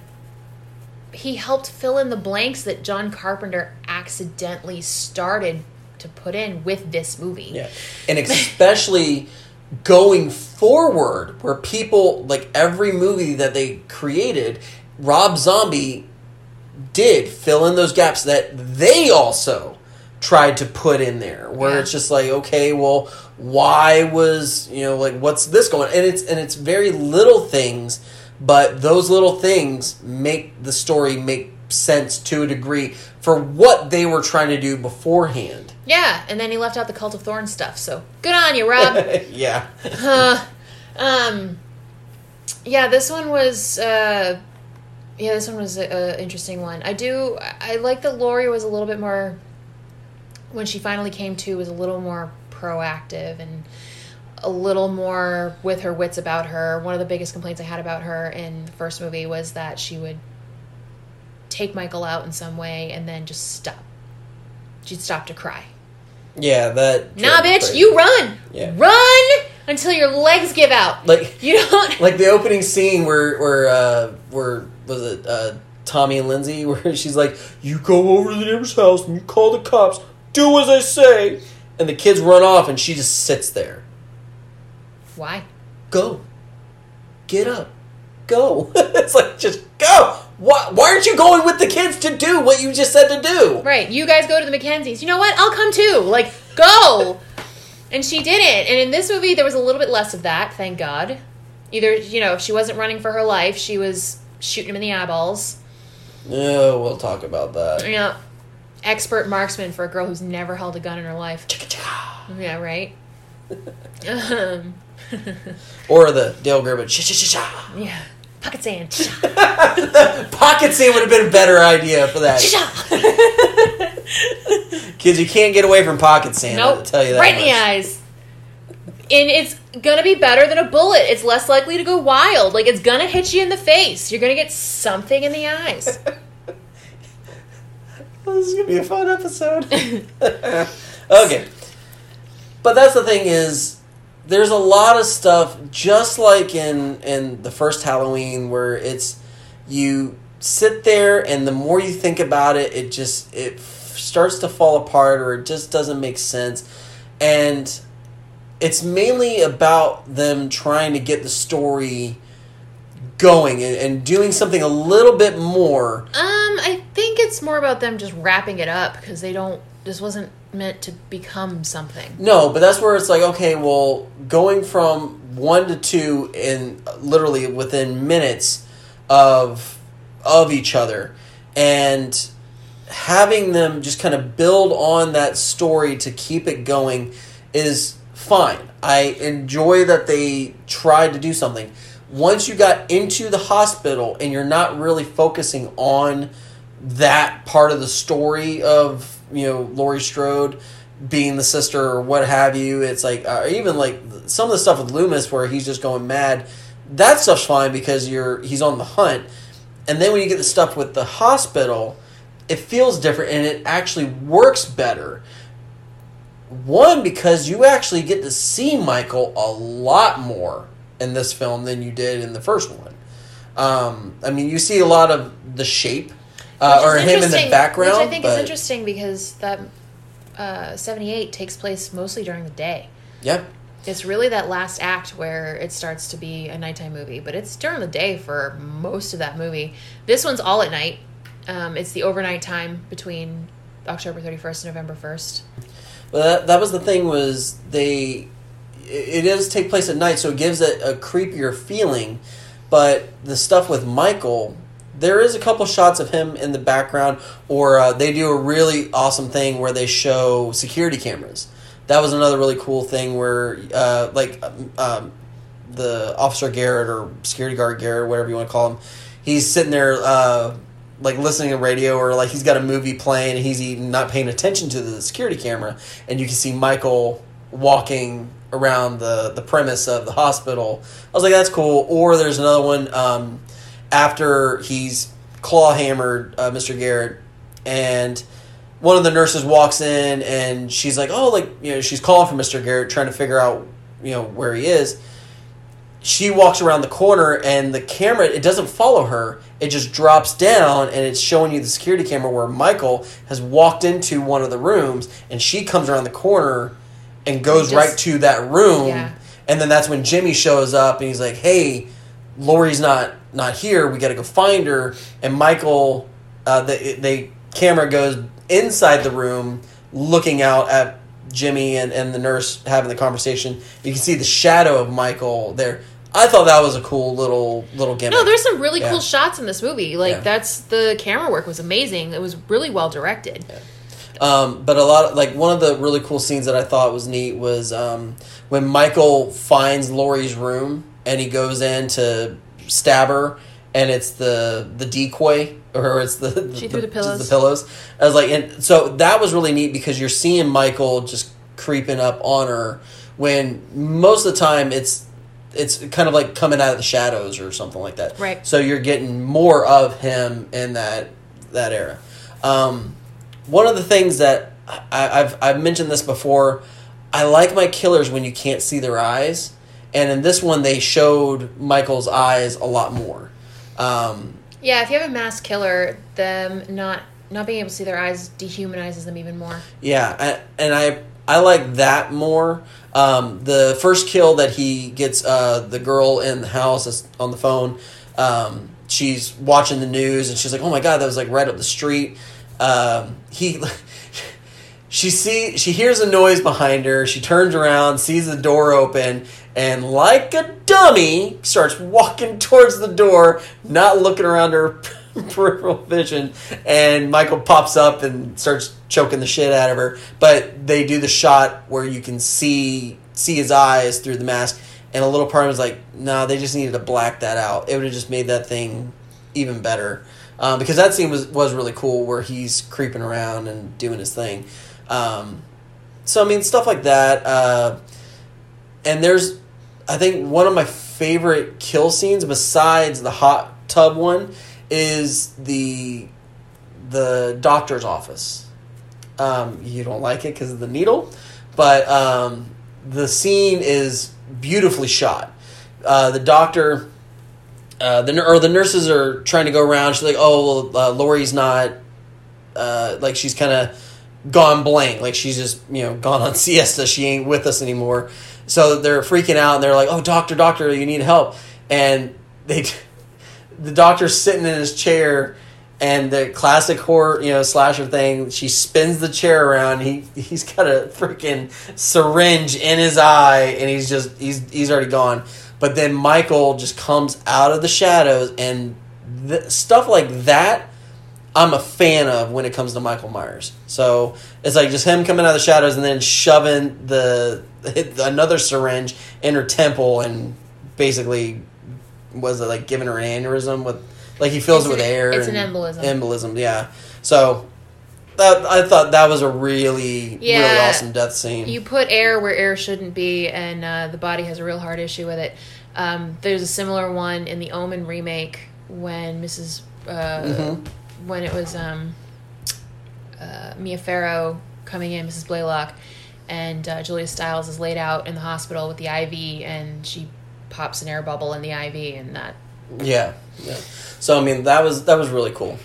he helped fill in the blanks that John Carpenter accidentally started to put in with this movie. Yeah, and especially going forward, where people, like every movie that they created, Rob Zombie did fill in those gaps that they also tried to put in there, where yeah. it's just like, okay, well, why was, you know, like, what's this going on? And it's, and it's very little things, but those little things make the story make sense to a degree for what they were trying to do beforehand. Yeah, and then he left out the Cult of Thorns stuff, so good on you, Rob. Yeah. uh, um, yeah, this one was. Uh, yeah, this one was an interesting one. I do. I like that Laurie was a little bit more. When she finally came to, was a little more proactive and a little more with her wits about her. One of the biggest complaints I had about her in the first movie was that she would take Michael out in some way and then just stop. She'd stop to cry. Yeah, that. Nah, bitch, crazy. You run. Yeah. Run until your legs give out. Like you don't. Like the opening scene where where uh, where was it uh, Tommy and Lindsay, where she's like, "You go over to the neighbor's house and you call the cops. Do as I say." And the kids run off, and she just sits there. Why? Go. Get up. Go. It's like, just go. Why, why aren't you going with the kids to do what you just said to do? Right. You guys go to the Mackenzies. You know what? I'll come too. Like, go. And she didn't. And in this movie, there was a little bit less of that, thank God. Either, you know, if she wasn't running for her life, she was shooting him in the eyeballs. No, we'll talk about that. You know, expert marksman for a girl who's never held a gun in her life. Yeah, right? um... Or the Dale Gerber, sha sha sha sha. Yeah, pocket sand. Pocket sand would have been a better idea for that. Kids, you can't get away from pocket sand. Nope. I'll tell you that. Right much. in the eyes. And it's gonna be better than a bullet. It's less likely to go wild. Like, it's gonna hit you in the face. You're gonna get something in the eyes. Well, this is gonna be a fun episode. Okay, but that's the thing is. There's a lot of stuff, just like in, in the first Halloween, where it's you sit there and the more you think about it, it just it f- starts to fall apart or it just doesn't make sense. And it's mainly about them trying to get the story going and, and doing something a little bit more. Um, I think it's more about them just wrapping it up because they don't. This wasn't meant to become something. No, but that's where it's like, okay, well, going from one to two in literally within minutes of of each other and having them just kind of build on that story to keep it going is fine. I enjoy that they tried to do something. Once you got into the hospital and you're not really focusing on that part of the story of, you know, Laurie Strode being the sister or what have you, it's like, uh, even like some of the stuff with Loomis where he's just going mad, that stuff's fine because you're he's on the hunt. And then when you get the stuff with the hospital, it feels different and it actually works better. One, because you actually get to see Michael a lot more in this film than you did in the first one. Um, I mean, you see a lot of the shape. Uh, or him in the background. Which I think but, is interesting because that uh, seventy-eight takes place mostly during the day. Yeah. It's really that last act where it starts to be a nighttime movie, but it's during the day for most of that movie. This one's all at night. Um, it's the overnight time between October thirty-first and November first. Well, that, that was the thing was they... It does take place at night, so it gives it a creepier feeling, but the stuff with Michael... There is a couple shots of him in the background, or uh, they do a really awesome thing where they show security cameras. That was another really cool thing where, uh, like, um, the Officer Garrett or security guard Garrett, whatever you want to call him, he's sitting there, uh, like, listening to radio, or like he's got a movie playing and he's even not paying attention to the security camera, and you can see Michael walking around the, the premise of the hospital. I was like, that's cool. Or there's another one. Um, After he's claw hammered uh, Mister Garrett, and one of the nurses walks in, and she's like, "Oh, like you know," she's calling for Mister Garrett, trying to figure out you know where he is. She walks around the corner, and the camera it doesn't follow her; it just drops down, and it's showing you the security camera where Michael has walked into one of the rooms, and she comes around the corner and goes just, right to that room, yeah. And then that's when Jimmy shows up, and he's like, "Hey, Laurie's not." not here, we gotta go find her. And Michael, uh, the, the camera goes inside the room looking out at Jimmy and, and the nurse having the conversation. You can see the shadow of Michael there. I thought that was a cool little little gimmick. No, there's some really yeah. cool shots in this movie. Like, yeah. that's, the camera work was amazing. It was really well directed. Yeah. Um, but a lot of, like, one of the really cool scenes that I thought was neat was um, when Michael finds Laurie's room and he goes in to stab her, and it's the the decoy, or it's the the, she threw the pillows. the pillows. I was like, and so that was really neat because you're seeing Michael just creeping up on her when most of the time it's it's kind of like coming out of the shadows or something like that. Right. So you're getting more of him in that that era. Um, one of the things that I, I've I've mentioned this before, I like my killers when you can't see their eyes, and in this one they showed Michael's eyes a lot more. Um, yeah, if you have a masked killer, them not not being able to see their eyes dehumanizes them even more. Yeah, and, and I I like that more. Um, the first kill that he gets, uh, the girl in the house is on the phone. Um, she's watching the news and she's like, "Oh my god, that was like right up the street." Um, he, she see she hears a noise behind her. She turns around, sees the door open, and like a dummy, starts walking towards the door, not looking around her peripheral vision, and Michael pops up and starts choking the shit out of her. But they do the shot where you can see see his eyes through the mask, and a little part of me was like, no, nah, they just needed to black that out. It would have just made that thing even better, um, because that scene was was really cool where he's creeping around and doing his thing. Um, so I mean, stuff like that. Uh, and there's, I think one of my favorite kill scenes besides the hot tub one is the the doctor's office. Um, you don't like it because of the needle, but um, the scene is beautifully shot. Uh, the doctor, uh, the or the nurses are trying to go around. She's like, "Oh, well, uh, Lori's not uh, like she's kind of gone blank. Like she's just you know gone on siesta. She ain't with us anymore." So they're freaking out and they're like, "Oh, doctor, doctor, you need help!" And they. The doctor's sitting in his chair, and the classic horror, you know, slasher thing, she spins the chair around. He he's got a freaking syringe in his eye, and he's just he's he's already gone. But then Michael just comes out of the shadows, and th- stuff like that, I'm a fan of when it comes to Michael Myers. So it's like just him coming out of the shadows and then shoving the another syringe in her temple, and basically. Was it like giving her an aneurysm with, like he fills it's it with an, air? It's and an embolism. Embolism, yeah. So that I thought that was a really, yeah, really awesome death scene. You put air where air shouldn't be, and uh, the body has a real hard issue with it. Um, there's a similar one in the Omen remake when Missus Uh, mm-hmm. when it was um, uh, Mia Farrow coming in, Missus Blaylock, and uh, Julia Stiles is laid out in the hospital with the I V, and she pops an air bubble in the I V, and that. Yeah, yeah. So I mean, that was that was really cool.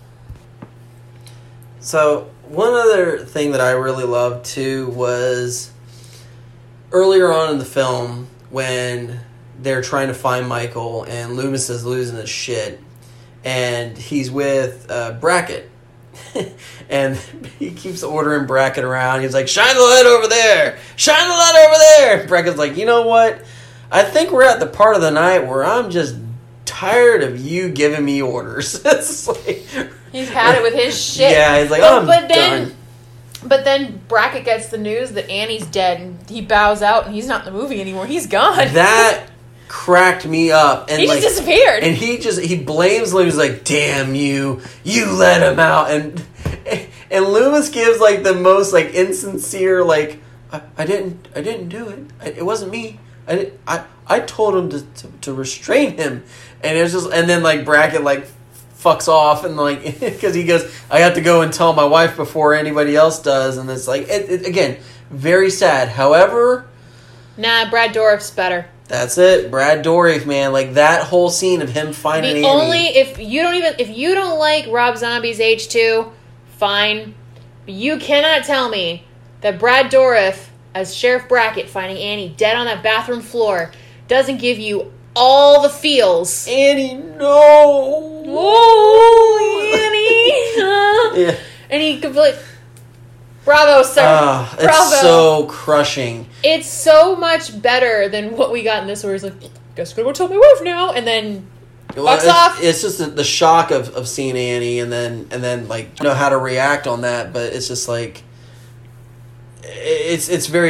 So one other thing that I really loved too was earlier on in the film when they're trying to find Michael and Loomis is losing his shit, and he's with uh, Brackett. And he keeps ordering Brackett around. He's like, "Shine the light over there! Shine the light over there!" Brackett's like, "You know what? I think we're at the part of the night where I'm just tired of you giving me orders." It's like, he's had it with his shit. Yeah, he's like, but, "Oh, I'm but then, done." But then Brackett gets the news that Annie's dead, and he bows out, and he's not in the movie anymore. He's gone. That cracked me up. And he like, just disappeared. And he just he blames Loomis. He's like, "Damn you! You let him out." And and Loomis gives like the most like insincere like, "I, I didn't I didn't do it. I, it wasn't me. I, did, I I told him to, to to restrain him." And it's just and then like Brackett like fucks off and like because he goes, "I have to go and tell my wife before anybody else does," and it's like it, it, again very sad. However, nah, Brad Dourif's better. That's it, Brad Dourif, man. Like that whole scene of him finding the Annie. only if you don't even if you don't like Rob Zombie's H two, fine, but you cannot tell me that Brad Dourif as Sheriff Brackett finding Annie dead on that bathroom floor doesn't give you all the feels. Annie, no. Whoa, Annie. Yeah. And he could be like, bravo, sir. Uh, it's Bravo. so crushing. It's so much better than what we got in this where he's like, guess I'm going to go tell my wife now. And then Well, fucks it's, off. It's just the, the shock of, of seeing Annie and then, and then like, know how to react on that. But it's just like, it's, it's very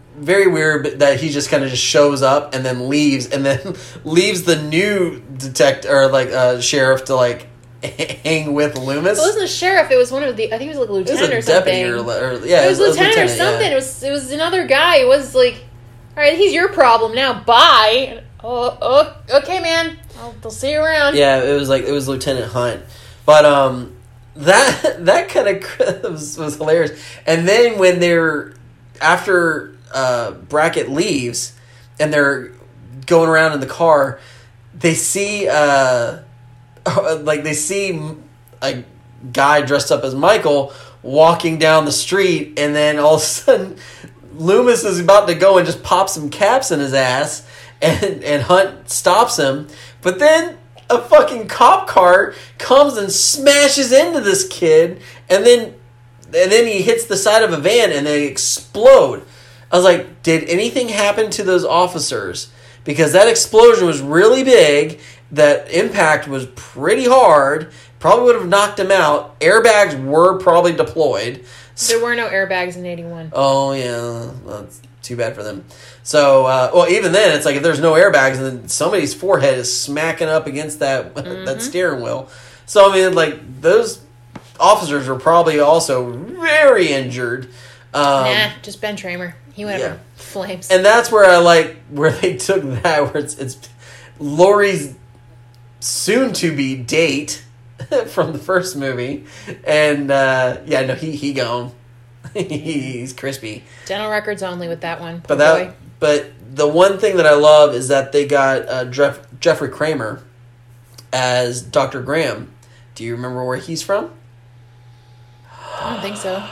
very weird but that he just kind of just shows up and then leaves and then leaves the new detective or like uh, sheriff to like hang with Loomis. It wasn't a sheriff. It was one of the. I think it was like a lieutenant it or was a something. Deputy or, or yeah, it was, it was lieutenant, lieutenant or something. Yeah. It was it was another guy. It was like, all right, he's your problem now. Bye. Oh, oh okay, man. I'll, I'll see you around. Yeah, it was like it was Lieutenant Hunt, but um, that that kind of was, was hilarious. And then when they're after uh, Brackett leaves and they're going around in the car, they see uh. like they see a guy dressed up as Michael walking down the street, and then all of a sudden Loomis is about to go and just pop some caps in his ass, and and Hunt stops him, but then a fucking cop car comes and smashes into this kid, and then and then he hits the side of a van and they explode. I was like, did anything happen to those officers? Because that explosion was really big. That impact was pretty hard. Probably would have knocked him out. Airbags were probably deployed. So, there were no airbags in eighty-one. Oh, yeah. That's too bad for them. So, uh, well, even then, it's like if there's no airbags and then somebody's forehead is smacking up against that mm-hmm. that steering wheel. So, I mean, like, those officers were probably also very injured. Um, nah, just Ben Tramer. He went yeah. up in flames. And that's where I like, where they took that, where it's, it's Laurie's soon-to-be date from the first movie, and uh, yeah, no, he he gone. He's crispy. Dental records only with that one. Poor but that, boy. but the one thing that I love is that they got uh, Jeff, Jeffrey Kramer as Doctor Graham. Do you remember where he's from? I don't think so.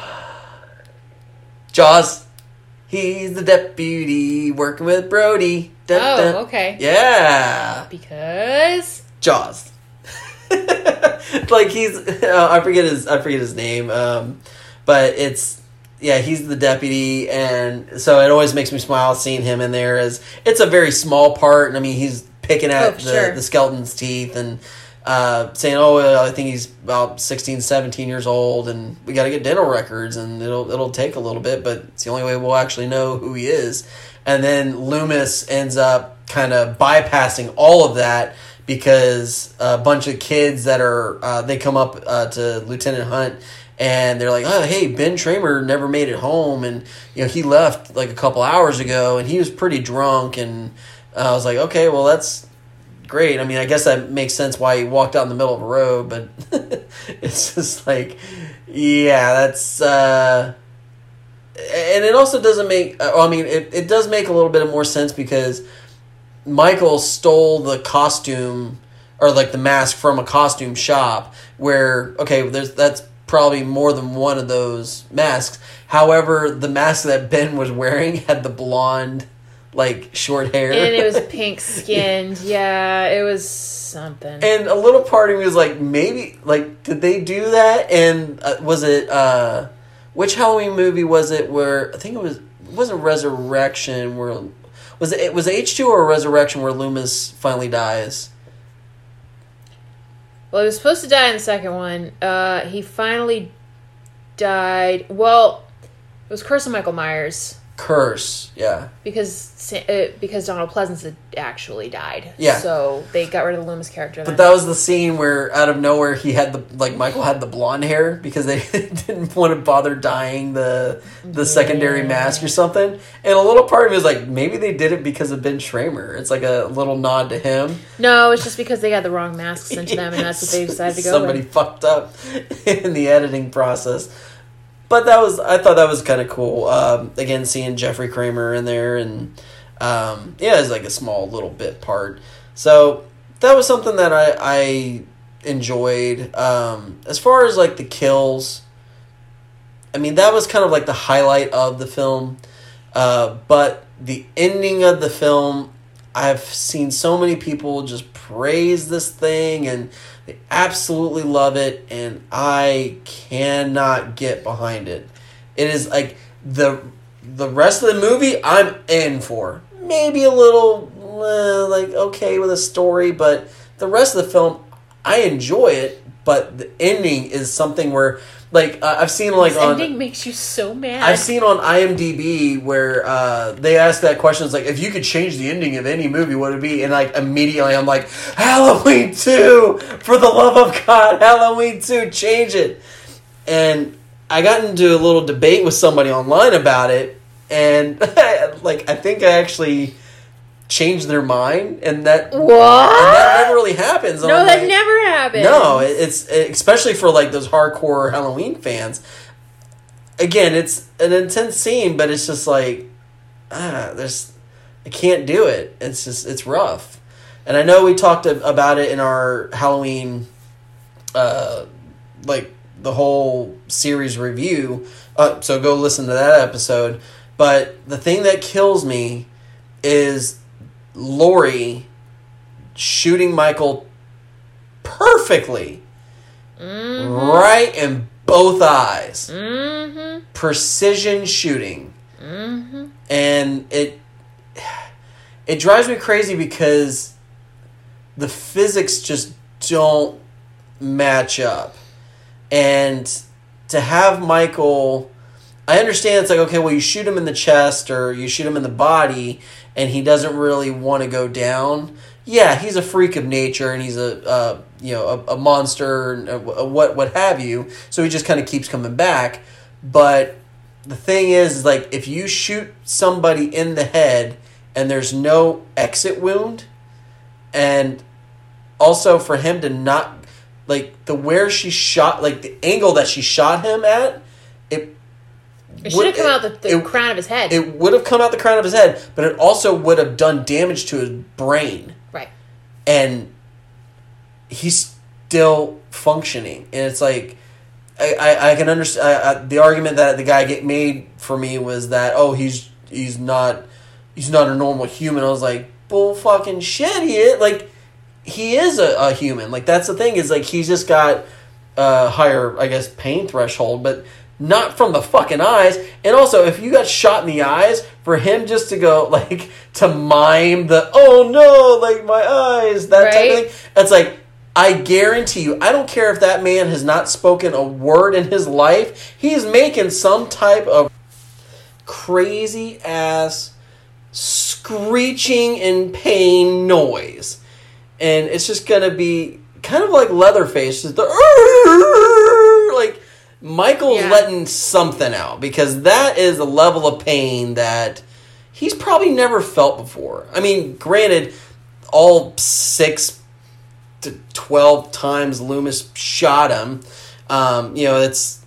Jaws. He's the deputy working with Brody. Dun, oh, dun. okay. Yeah. Because Jaws. Like he's, uh, I forget his, I forget his name, um, but it's, yeah, he's the deputy, and so it always makes me smile seeing him in there. As it's a very small part, and I mean he's picking at oh, the, sure. the skeleton's teeth and uh, saying, "Oh, I think he's about sixteen, seventeen years old, and we got to get dental records, and it'll it'll take a little bit, but it's the only way we'll actually know who he is." And then Loomis ends up kind of bypassing all of that. Because a bunch of kids that are, uh, they come up uh, to Lieutenant Hunt and they're like, oh, hey, Ben Tramer never made it home. And, you know, he left like a couple hours ago and he was pretty drunk. And uh, I was like, okay, well, that's great. I mean, I guess that makes sense why he walked out in the middle of a road. But it's just like, yeah, that's, uh, and it also doesn't make, uh, I mean, it, it does make a little bit of more sense because Michael stole the costume or like the mask from a costume shop where, okay, there's that's probably more than one of those masks. However, the mask that Ben was wearing had the blonde, like, short hair. And it was pink skinned. Yeah, it was something. And a little part of me was like, maybe, like, did they do that? And uh, was it, uh, which Halloween movie was it where, I think it was, it wasn't Resurrection where... Was it was H two or Resurrection where Loomis finally dies? Well, he was supposed to die in the second one. Uh, he finally died. Well, it was Curse of Michael Myers. Curse, yeah. Because uh, because Donald Pleasance had actually died. Yeah. So they got rid of the Loomis character. But that was the scene where, out of nowhere, he had the like Michael had the blonde hair because they didn't want to bother dyeing the the yeah. secondary mask or something. And a little part of me was like, maybe they did it because of Ben Tramer. It's like a little nod to him. No, it's just because they got the wrong masks sent to them, and that's what they decided to go Somebody with. fucked up in the editing process. But that was, I thought that was kind of cool. Um, again, seeing Jeffrey Kramer in there, and um, yeah, it's like a small little bit part. So that was something that I, I enjoyed. Um, as far as like the kills, I mean, that was kind of like the highlight of the film. Uh, but the ending of the film, I've seen so many people just praise this thing and they absolutely love it, and I cannot get behind it. It is like the the rest of the movie I'm in for. Maybe a little uh, like okay with a story, but the rest of the film I enjoy it, but the ending is something where Like uh, I've seen like this on ending makes you so mad. I've seen on IMDb where uh, they ask that question. It's like, if you could change the ending of any movie, what would it be? And like immediately, I'm like, Halloween two, for the love of God, Halloween two, change it. And I got into a little debate with somebody online about it, and like I think I actually changed their mind, and that what? And that never really happens. No, that like, never happens. No, it's especially for like those hardcore Halloween fans. Again, it's an intense scene, but it's just like ah, there's I can't do it. It's just it's rough. And I know we talked about it in our Halloween, uh, like the whole series review. Uh, so go listen to that episode. But the thing that kills me is Laurie shooting Michael perfectly, mm-hmm. right in both eyes, mm-hmm. precision shooting, mm-hmm. and it it drives me crazy because the physics just don't match up, and to have Michael, I understand it's like, okay, well, you shoot him in the chest or you shoot him in the body and he doesn't really want to go down. Yeah, he's a freak of nature and he's a uh, you know a, a monster, and a, a what what have you. So he just kind of keeps coming back. But the thing is, is, like, if you shoot somebody in the head and there's no exit wound, and also for him to not, like, the where she shot, like the angle that she shot him at, it It should have come out the, the it, crown of his head. It would have come out the crown of his head, but it also would have done damage to his brain. Right. And he's still functioning. And it's like, I, I, I can understand, uh, the argument that the guy get made for me was that, oh, he's he's not he's not a normal human. I was like, bull fucking shit, he is. Like, he is a, a human. Like, that's the thing, is like, he's just got a higher, I guess, pain threshold, but not from the fucking eyes. And also, if you got shot in the eyes, for him just to go, like, to mime the, oh no, like, my eyes, that right? type of thing. It's like, I guarantee you, I don't care if that man has not spoken a word in his life, he's making some type of crazy ass screeching in pain noise. And it's just gonna be kind of like Leatherface, just the, like, Michael's yeah. letting something out, because that is a level of pain that he's probably never felt before. I mean, granted, all six to twelve times Loomis shot him, um, you know, it's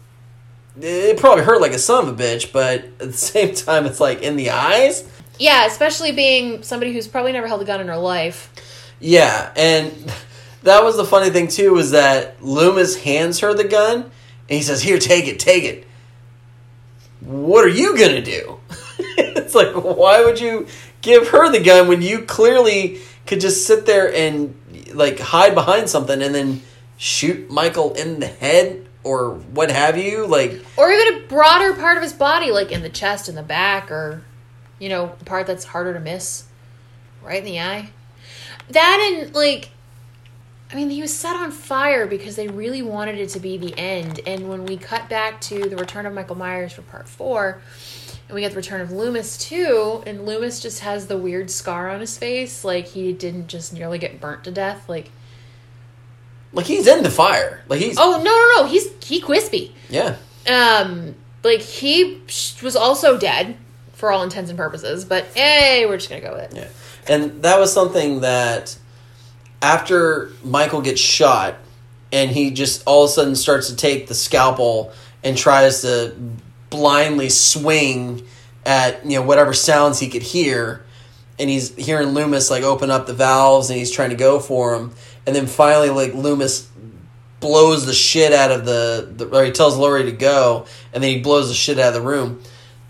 it probably hurt like a son of a bitch, but at the same time, it's like in the eyes. Yeah, especially being somebody who's probably never held a gun in her life. Yeah, and that was the funny thing too, was that Loomis hands her the gun, and he says, here, take it, take it. What are you going to do? It's like, why would you give her the gun when you clearly could just sit there and, like, hide behind something and then shoot Michael in the head or what have you? Like, or even a broader part of his body, like in the chest, in the back, or, you know, a part that's harder to miss. Right in the eye. That and, like, I mean, he was set on fire because they really wanted it to be the end. And when we cut back to the return of Michael Myers for part four, and we get the return of Loomis too, and Loomis just has the weird scar on his face, like he didn't just nearly get burnt to death, like, like he's in the fire, like he's. Oh no no no, he's he crispy. Yeah. Um, like he was also dead for all intents and purposes, but hey, we're just gonna go with it. Yeah, and that was something that, after Michael gets shot and he just all of a sudden starts to take the scalpel and tries to blindly swing at, you know, whatever sounds he could hear, and he's hearing Loomis, like, open up the valves and he's trying to go for him, and then finally, like, Loomis blows the shit out of the, the or he tells Laurie to go, and then he blows the shit out of the room.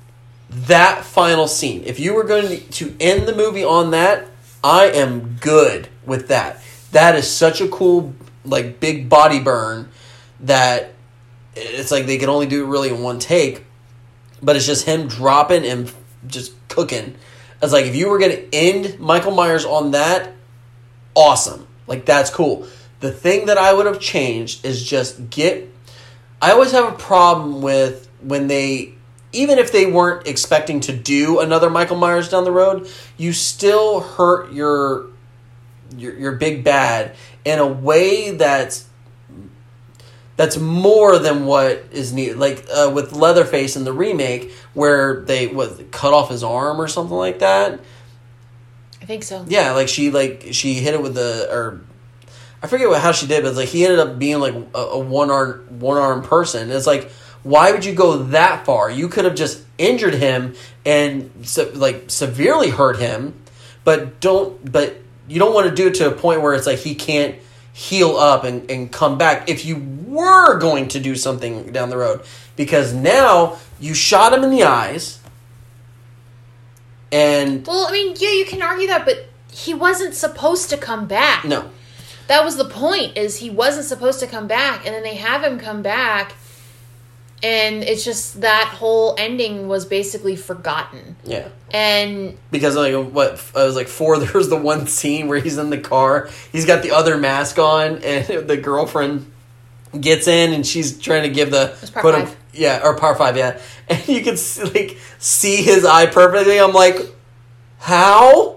That final scene, if you were going to end the movie on that, I am good with that. That is such a cool, like, big body burn that it's like they can only do it really in one take, but it's just him dropping and just cooking. It's like, if you were going to end Michael Myers on that, awesome. Like, that's cool. The thing that I would have changed is just get I always have a problem with when they, even if they weren't expecting to do another Michael Myers down the road, you still hurt your your, your big bad in a way that's that's more than what is needed. Like uh, with Leatherface in the remake, where they what cut off his arm or something like that. I think so. Yeah, like she like she hit it with the or I forget what how she did, but it's like he ended up being like a, a one arm one arm person. It's like, why would you go that far? You could have just injured him and se- like severely hurt him, but don't but you don't want to do it to a point where it's like he can't heal up and, and come back if you were going to do something down the road. Because now you shot him in the eyes. And well, I mean, yeah, you can argue that, but he wasn't supposed to come back. No. That was the point, is he wasn't supposed to come back, and then they have him come back, and it's just that whole ending was basically forgotten. Yeah. And because like what I was like four, there was the one scene where he's in the car, he's got the other mask on, and the girlfriend gets in and she's trying to give the it was part put five. him yeah or part five yeah, and you can see, like see his eye perfectly. I'm like, how?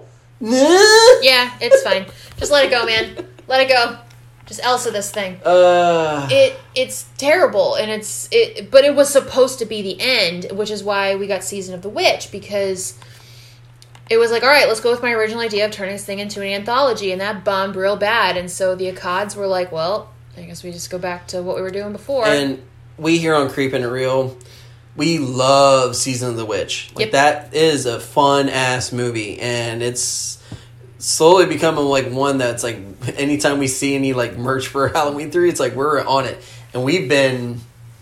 Yeah, it's fine. Just let it go, man. Let it go. Just Elsa this thing. Uh, it it's terrible, and it's it. But it was supposed to be the end, which is why we got Season of the Witch, because it was like, all right, let's go with my original idea of turning this thing into an anthology, and that bombed real bad. And so the Akkads were like, well, I guess we just go back to what we were doing before. And we here on Creepin' It Real, we love Season of the Witch. Like, yep. That is a fun ass movie, and it's slowly becoming like one that's like anytime we see any like merch for Halloween three, it's like we're on it, and we've been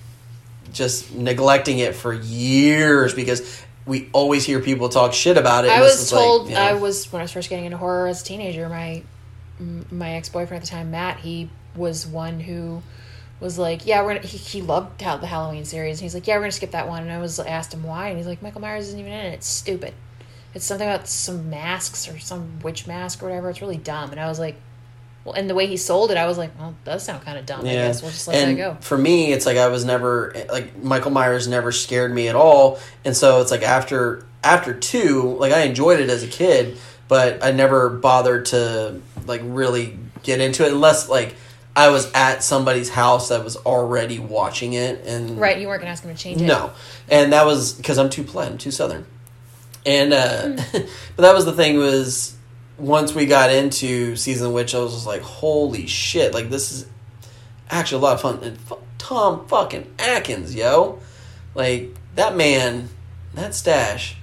just neglecting it for years because we always hear people talk shit about it. I was told like, you know, I was when I was first getting into horror as a teenager. My my ex boyfriend at the time, Matt, he was one who was like, yeah, we're gonna, he, he loved how the Halloween series, and he's like, yeah, we're gonna skip that one. And I was I asked him why, and he's like, Michael Myers isn't even in it. It's stupid. It's something about some masks or some witch mask or whatever. It's really dumb. And I was like, well, and the way he sold it, I was like, well, it does sound kind of dumb. yeah. I guess we'll just let and that go. For me, it's like I was never like Michael Myers never scared me at all, and so it's like after after two, like I enjoyed it as a kid, but I never bothered to like really get into it unless like I was at somebody's house that was already watching it, and Right, you weren't gonna ask him to change it. no, and that was because I'm too polite, I'm too southern. And uh, mm. but that was the thing was once we got into Season of the Witch, I was just like, holy shit, like this is actually a lot of fun. And f- Tom fucking Atkins, yo, like that man, that stash.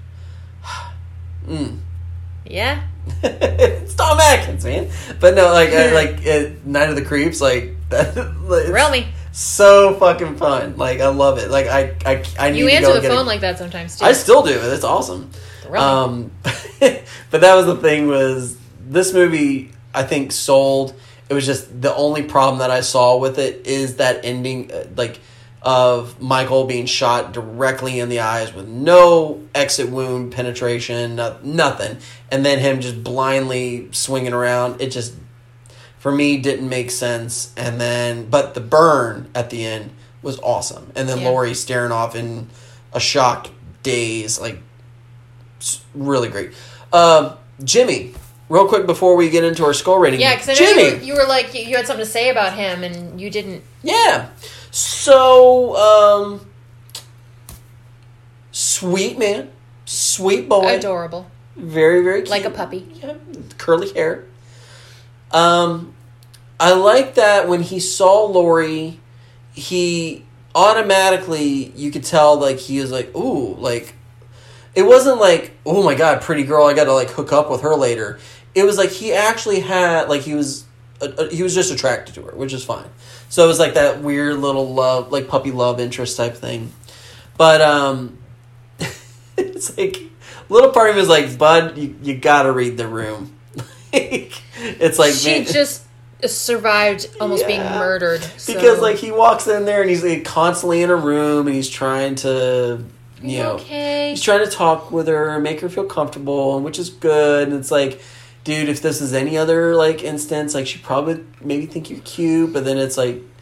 mm. Yeah, it's Tom Atkins, man. But no, like uh, like uh, Night of the Creeps, like that. Reel me. So fucking fun. Like I love it. Like I I I need you to answer go the get phone a, like that sometimes too. I still do. It's awesome. Really? Um, but that was the thing was this movie I think sold. It was just the only problem that I saw with it is that ending, uh, like of Michael being shot directly in the eyes with no exit wound penetration, no, nothing, and then him just blindly swinging around. It just for me didn't make sense. And then, but the burn at the end was awesome, and then yeah. Laurie staring off in a shocked daze, like. Really great. Uh, Jimmy, real quick before we get into our skull rating. Yeah, because I know Jimmy! you were, you were like, you had something to say about him, and you didn't. Yeah. So, um, sweet man. Sweet boy. Adorable. Very, very cute. Like a puppy. Yeah, curly hair. Um, I like that when he saw Laurie, he automatically, you could tell, like, he was like, ooh, like, it wasn't like, oh my god, pretty girl, I gotta like hook up with her later. It was like he actually had, like he was, uh, uh, he was just attracted to her, which is fine. So it was like that weird little love, like puppy love interest type thing. But um, it's like, little part of me is like, bud, you, you gotta read The Room. It's like, she man, just survived almost yeah, being murdered. So. Because like he walks in there and he's like, constantly in a room and he's trying to. You know, okay. He's trying to talk with her, make her feel comfortable, and which is good. And it's like, dude, if this is any other like instance, like she probably maybe think you're cute, but then it's like,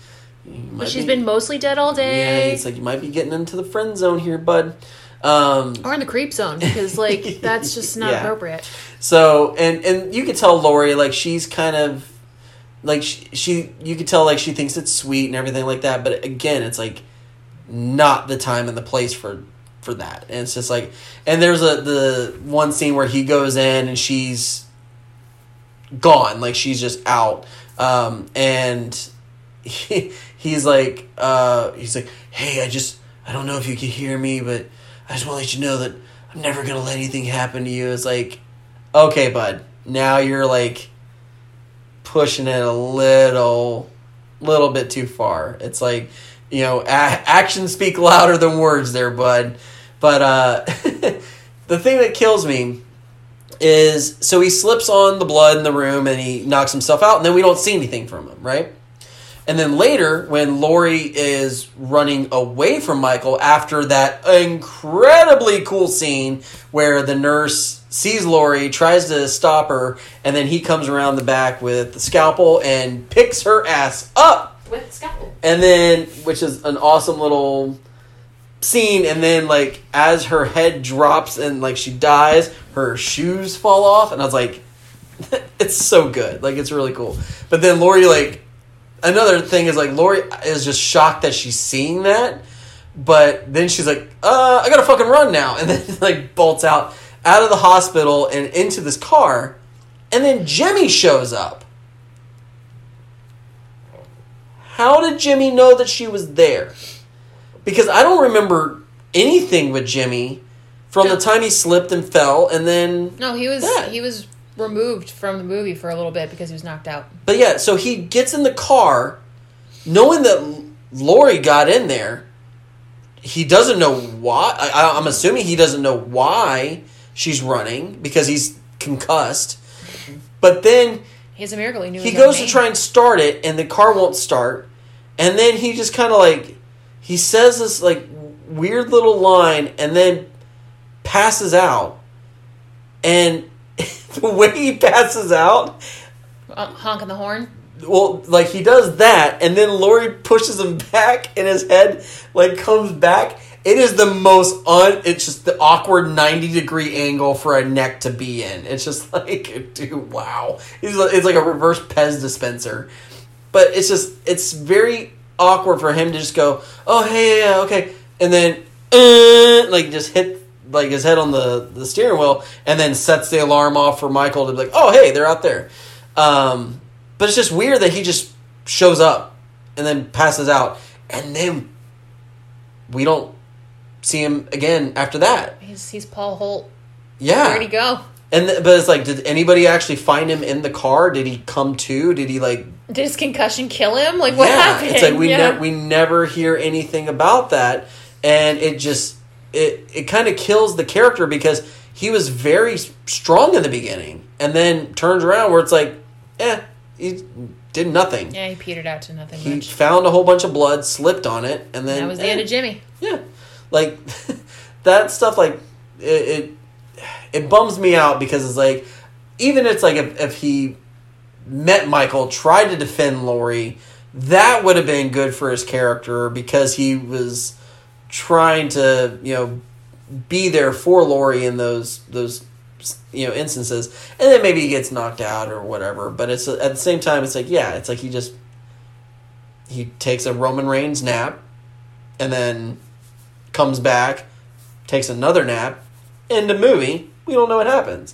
But she's be, been mostly dead all day. Yeah, it's like, you might be getting into the friend zone here, bud. Um, or in the creep zone, because, like, that's just not yeah. appropriate. So, and, and you could tell Lori, like, she's kind of, like, she, she, you could tell, like, she thinks it's sweet and everything like that, but again, it's, like, not the time and the place for, for that. And it's just, like, and there's a, the one scene where he goes in and she's gone, like, she's just out, um, and he, he's, like, uh, he's, like, hey, I just, I don't know if you can hear me, but I just want to let you know that I'm never going to let anything happen to you. It's like, okay, bud, now you're, like, pushing it a little, little bit too far. It's like, you know, a- actions speak louder than words there, bud. But uh, the thing that kills me is, so he slips on the blood in the room and he knocks himself out, and then we don't see anything from him, right? And then later, when Lori is running away from Michael after that incredibly cool scene where the nurse sees Lori, tries to stop her, and then he comes around the back with the scalpel and picks her ass up. With the scalpel. And then, which is an awesome little scene, and then, like, as her head drops and, like, she dies, her shoes fall off, and I was like, it's so good. Like, it's really cool. But then Lori, like, another thing is, like, Lori is just shocked that she's seeing that, but then she's like, uh, I gotta fucking run now, and then, like, bolts out, out of the hospital and into this car, and then Jimmy shows up. How did Jimmy know that she was there? Because I don't remember anything with Jimmy from no. the time he slipped and fell, and then no, he was that. he was removed from the movie for a little bit because he was knocked out. But yeah, so he gets in the car, knowing that Lori got in there. He doesn't know why. I, I'm assuming he doesn't know why she's running because he's concussed. But then he's a miracle. He knew he goes to try and start it, and the car won't start. And then he just kind of like he says this like weird little line, and then passes out. And the way he passes out, uh, honking the horn. Well, like, he does that, and then Lori pushes him back, and his head, like, comes back. It is the most un... It's just the awkward ninety-degree angle for a neck to be in. It's just like, dude, wow. It's, it's like a reverse Pez dispenser. But it's just... It's very awkward for him to just go, oh, hey, yeah, yeah, okay. And then, uh, like, just hit, like, his head on the, the steering wheel, and then sets the alarm off for Michael to be like, oh, hey, they're out there. Um... But it's just weird that he just shows up and then passes out. And then we don't see him again after that. He's he's Paul Holt. Yeah. Where'd he go? And th- But it's like, did anybody actually find him in the car? Did he come to? Did he like... Did his concussion kill him? Like, what yeah, happened? It's like we, yeah. ne- we never hear anything about that. And it just... It, it kind of kills the character because he was very strong in the beginning. And then turns around where it's like, eh... He did nothing. Yeah, he petered out to nothing He much. found a whole bunch of blood, slipped on it, and then... That was the eh, end of Jimmy. Yeah. Like, that stuff, like, it, it it bums me out because it's like, even it's like if, if he met Michael, tried to defend Lori, that would have been good for his character because he was trying to, you know, be there for Lori in those those... you know, instances, and then maybe he gets knocked out or whatever, but it's at the same time, it's like, yeah, it's like he just he takes a Roman Reigns nap and then comes back, takes another nap, end the movie, we don't know what happens.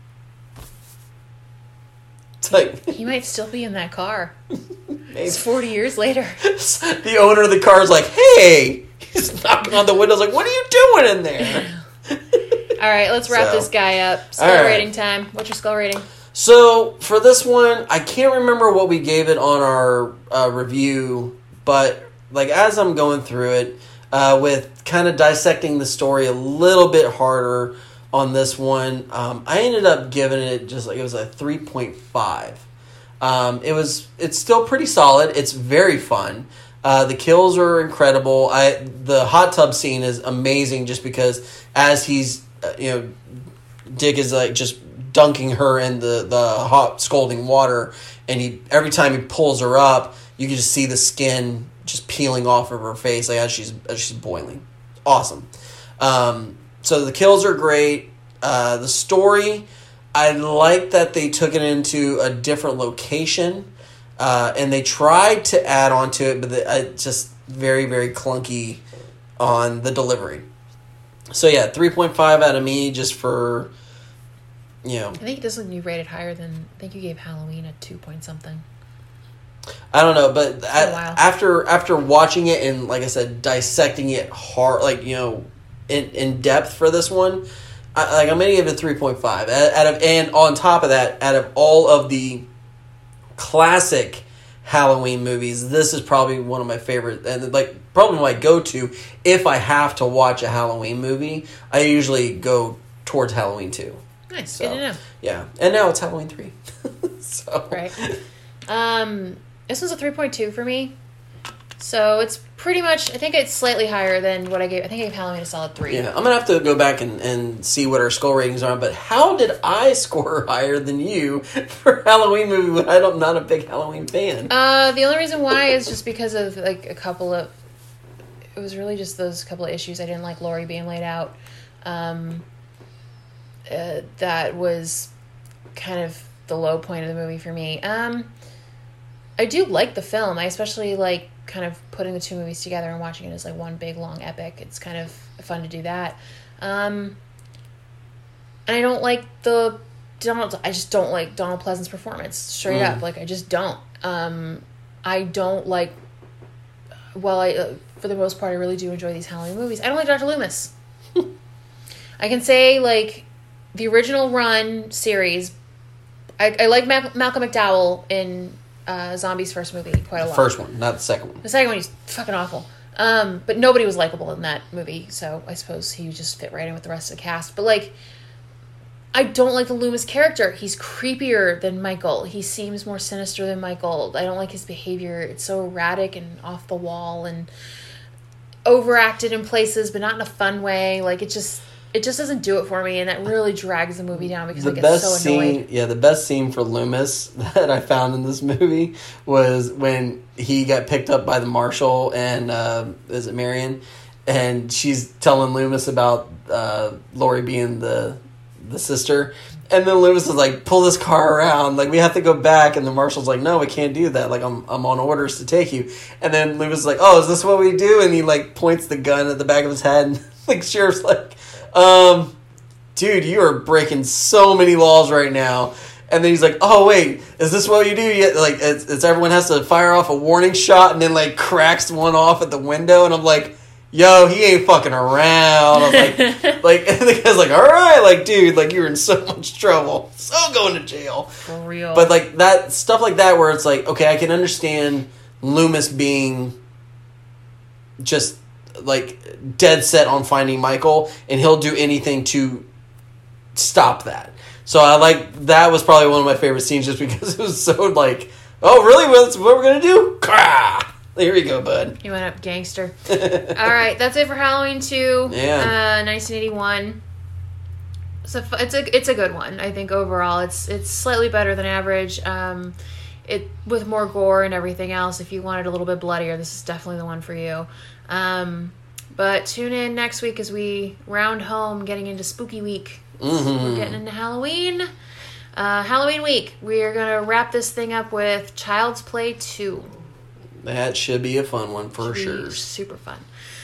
It's like he might still be in that car. It's forty years later. The owner of the car is like, hey, he's knocking on the windows like, what are you doing in there? All right, let's wrap so, this guy up. Skull right. rating time. What's your skull rating? So, for this one, I can't remember what we gave it on our uh, review, but, like, as I'm going through it, uh, with kind of dissecting the story a little bit harder on this one, um, I ended up giving it just, like, it was a three point five. Um, it was, it's still pretty solid. It's very fun. Uh, the kills are incredible. I The hot tub scene is amazing just because as he's you know, Dick is like just dunking her in the, the hot scalding water, and he every time he pulls her up, you can just see the skin just peeling off of her face, like as she's as she's boiling. Awesome. Um, so the kills are great. Uh, the story, I like that they took it into a different location, uh, and they tried to add on to it, but the, uh, just very, very clunky on the delivery. So yeah, three point five out of me just for, you know. I think this one you rated higher than, I think you gave Halloween a two point something. I don't know, but at, after after watching it and, like I said, dissecting it hard, like, you know, in, in depth for this one, I, like I'm going to give it three point five. Out of, and on top of that, out of all of the classic Halloween movies, this is probably one of my favorite, and like probably my go-to if I have to watch a Halloween movie. I usually go towards Halloween two. Nice, so, good to know. Yeah, and now it's Halloween three. so right. Um, this one's a three point two for me. So it's pretty much, I think it's slightly higher than what I gave. I think I gave Halloween a solid three. Yeah, I'm going to have to go back and, and see what our skull ratings are. But how did I score higher than you for a Halloween movie when I'm not a big Halloween fan? Uh, the only reason why is just because of, like, a couple of... It was really just those couple of issues. I didn't like Laurie being laid out. Um, uh, that was kind of the low point of the movie for me. Um, I do like the film. I especially like kind of putting the two movies together and watching it as like one big long epic. It's kind of fun to do that. Um, and I don't like the Donald. I just don't like Donald Pleasant's performance. Straight mm. up, like I just don't. Um, I don't like. Well, I uh, for the most part, I really do enjoy these Halloween movies. I don't like Doctor Loomis. I can say like the original run series. I, I like Ma- Malcolm McDowell in. Uh, Zombie's first movie quite a lot. The first one, not the second one. The second one, he's fucking awful. Um, but nobody was likable in that movie, so I suppose he just fit right in with the rest of the cast. But, like, I don't like the Loomis character. He's creepier than Michael. He seems more sinister than Michael. I don't like his behavior. It's so erratic and off the wall and overacted in places, but not in a fun way. Like, it just... It just doesn't do it for me, and that really drags the movie down because the I get best so annoyed. Scene, yeah, the best scene for Loomis that I found in this movie was when he got picked up by the marshal and, uh, is it Marion? And she's telling Loomis about uh, Laurie being the the sister. And then Loomis is like, pull this car around. Like, we have to go back. And the marshal's like, no, we can't do that. Like, I'm I'm on orders to take you. And then Loomis is like, oh, is this what we do? And he, like, points the gun at the back of his head. And, like, Sheriff's like... Um, dude, you are breaking so many laws right now. And then he's like, oh, wait, is this what you do? You, like, it's, it's everyone has to fire off a warning shot and then, like, cracks one off at the window. And I'm like, yo, he ain't fucking around. I'm like, like, and the guy's like, all right, like, dude, like, you're in so much trouble. So going to jail. For real. But, like, that, stuff like that where it's like, okay, I can understand Loomis being just... like dead set on finding Michael, and he'll do anything to stop that. So I like that was probably one of my favorite scenes just because it was so like, oh really? Well, that's what we're gonna do? Krah! Here you go, bud. You went up gangster. All right, that's it for Halloween two. Yeah, uh, nineteen eighty-one. So it's a it's a good one. I think overall it's it's slightly better than average. Um, it with more gore and everything else. If you wanted a little bit bloodier, this is definitely the one for you. Um, but tune in next week as we round home, getting into spooky week. Mm-hmm. We're getting into Halloween. Uh, Halloween week. We are going to wrap this thing up with Child's Play two. That should be a fun one for should sure. Super fun.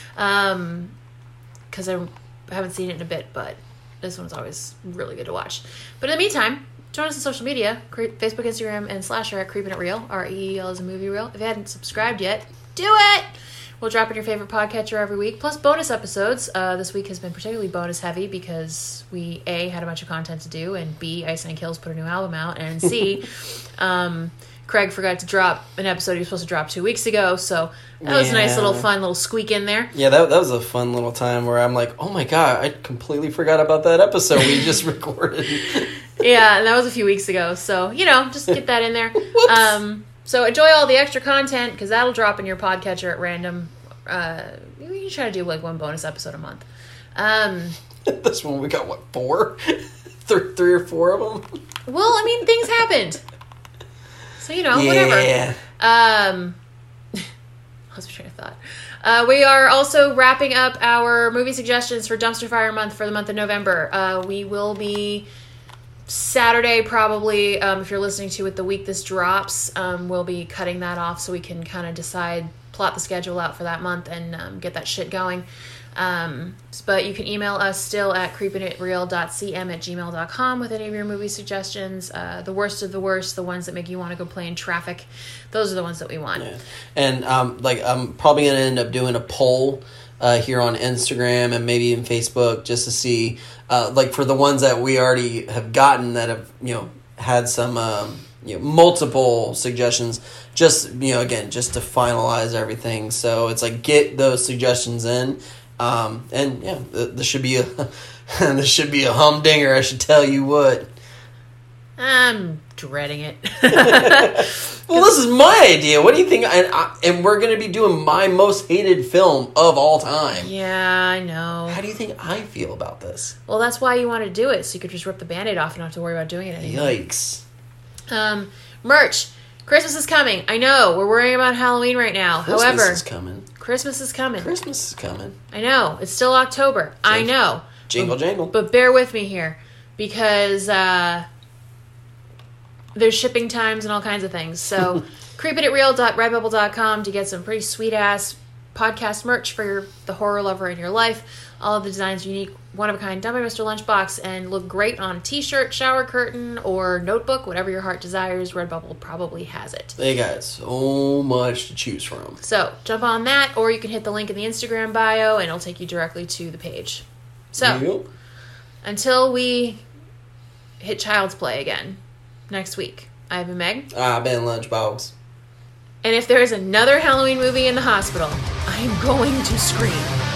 Um, because I haven't seen it in a bit, but this one's always really good to watch. But in the meantime, join us on social media, Facebook, Instagram, and Slasher at Creeping It Real. R E E L is a movie reel. If you hadn't subscribed yet, do it! We'll drop in your favorite podcatcher every week, plus bonus episodes. Uh, this week has been particularly bonus heavy because we, A, had a bunch of content to do, and B, Ice Nine Kills put a new album out, and C, um, Craig forgot to drop an episode he was supposed to drop two weeks ago, so that yeah. was a nice little fun little squeak in there. Yeah, that, that was a fun little time where I'm like, oh my god, I completely forgot about that episode we just recorded. Yeah, and that was a few weeks ago, so, you know, just get that in there. um... So enjoy all the extra content, because that'll drop in your podcatcher at random. Uh, we can try to do like one bonus episode a month. Um, this one we got, what, four? three, three or four of them? Well, I mean, things happened. So, you know, yeah. whatever. Um, lost my train of thought. Uh, we are also wrapping up our movie suggestions for Dumpster Fire Month for the month of November. Uh, we will be Saturday probably, um, if you're listening to it the week this drops, um, we'll be cutting that off so we can kind of decide, plot the schedule out for that month and um, get that shit going. Um, but you can email us still at creepingitreal dot c m at gmail dot com with any of your movie suggestions. Uh, the worst of the worst, the ones that make you want to go play in traffic, those are the ones that we want. Yeah. And um, like I'm probably going to end up doing a poll uh, here on Instagram and maybe in Facebook just to see, uh, like for the ones that we already have gotten that have, you know, had some, um, you know, multiple suggestions, just, you know, again, just to finalize everything. So it's like, get those suggestions in. Um, and yeah, this should be a, this should be a humdinger. I should tell you what. I'm dreading it. Well, this is my idea. What do you think? And, I, and we're going to be doing my most hated film of all time. Yeah, I know. How do you think I feel about this? Well, that's why you want to do it, so you could just rip the Band-Aid off and not have to worry about doing it anymore. Yikes. Um, merch. Christmas is coming. I know. We're worrying about Halloween right now. Christmas However, is coming. Christmas is coming. Christmas is coming. I know. It's still October. I know. Jingle, but, jangle. But bear with me here because uh, there's shipping times and all kinds of things. So creep it at real dot redbubble dot com to get some pretty sweet-ass podcast merch for your, the horror lover in your life. All of the designs are unique, one-of-a-kind, done by Mister Lunchbox, and look great on a t-shirt, shower curtain, or notebook, whatever your heart desires. Redbubble probably has it. They got so much to choose from. So jump on that, or you can hit the link in the Instagram bio, and it'll take you directly to the page. So, yep. Until we hit Child's Play again next week, I've been Meg. I've been Lunchbox. And if there is another Halloween movie in the hospital, I'm going to scream.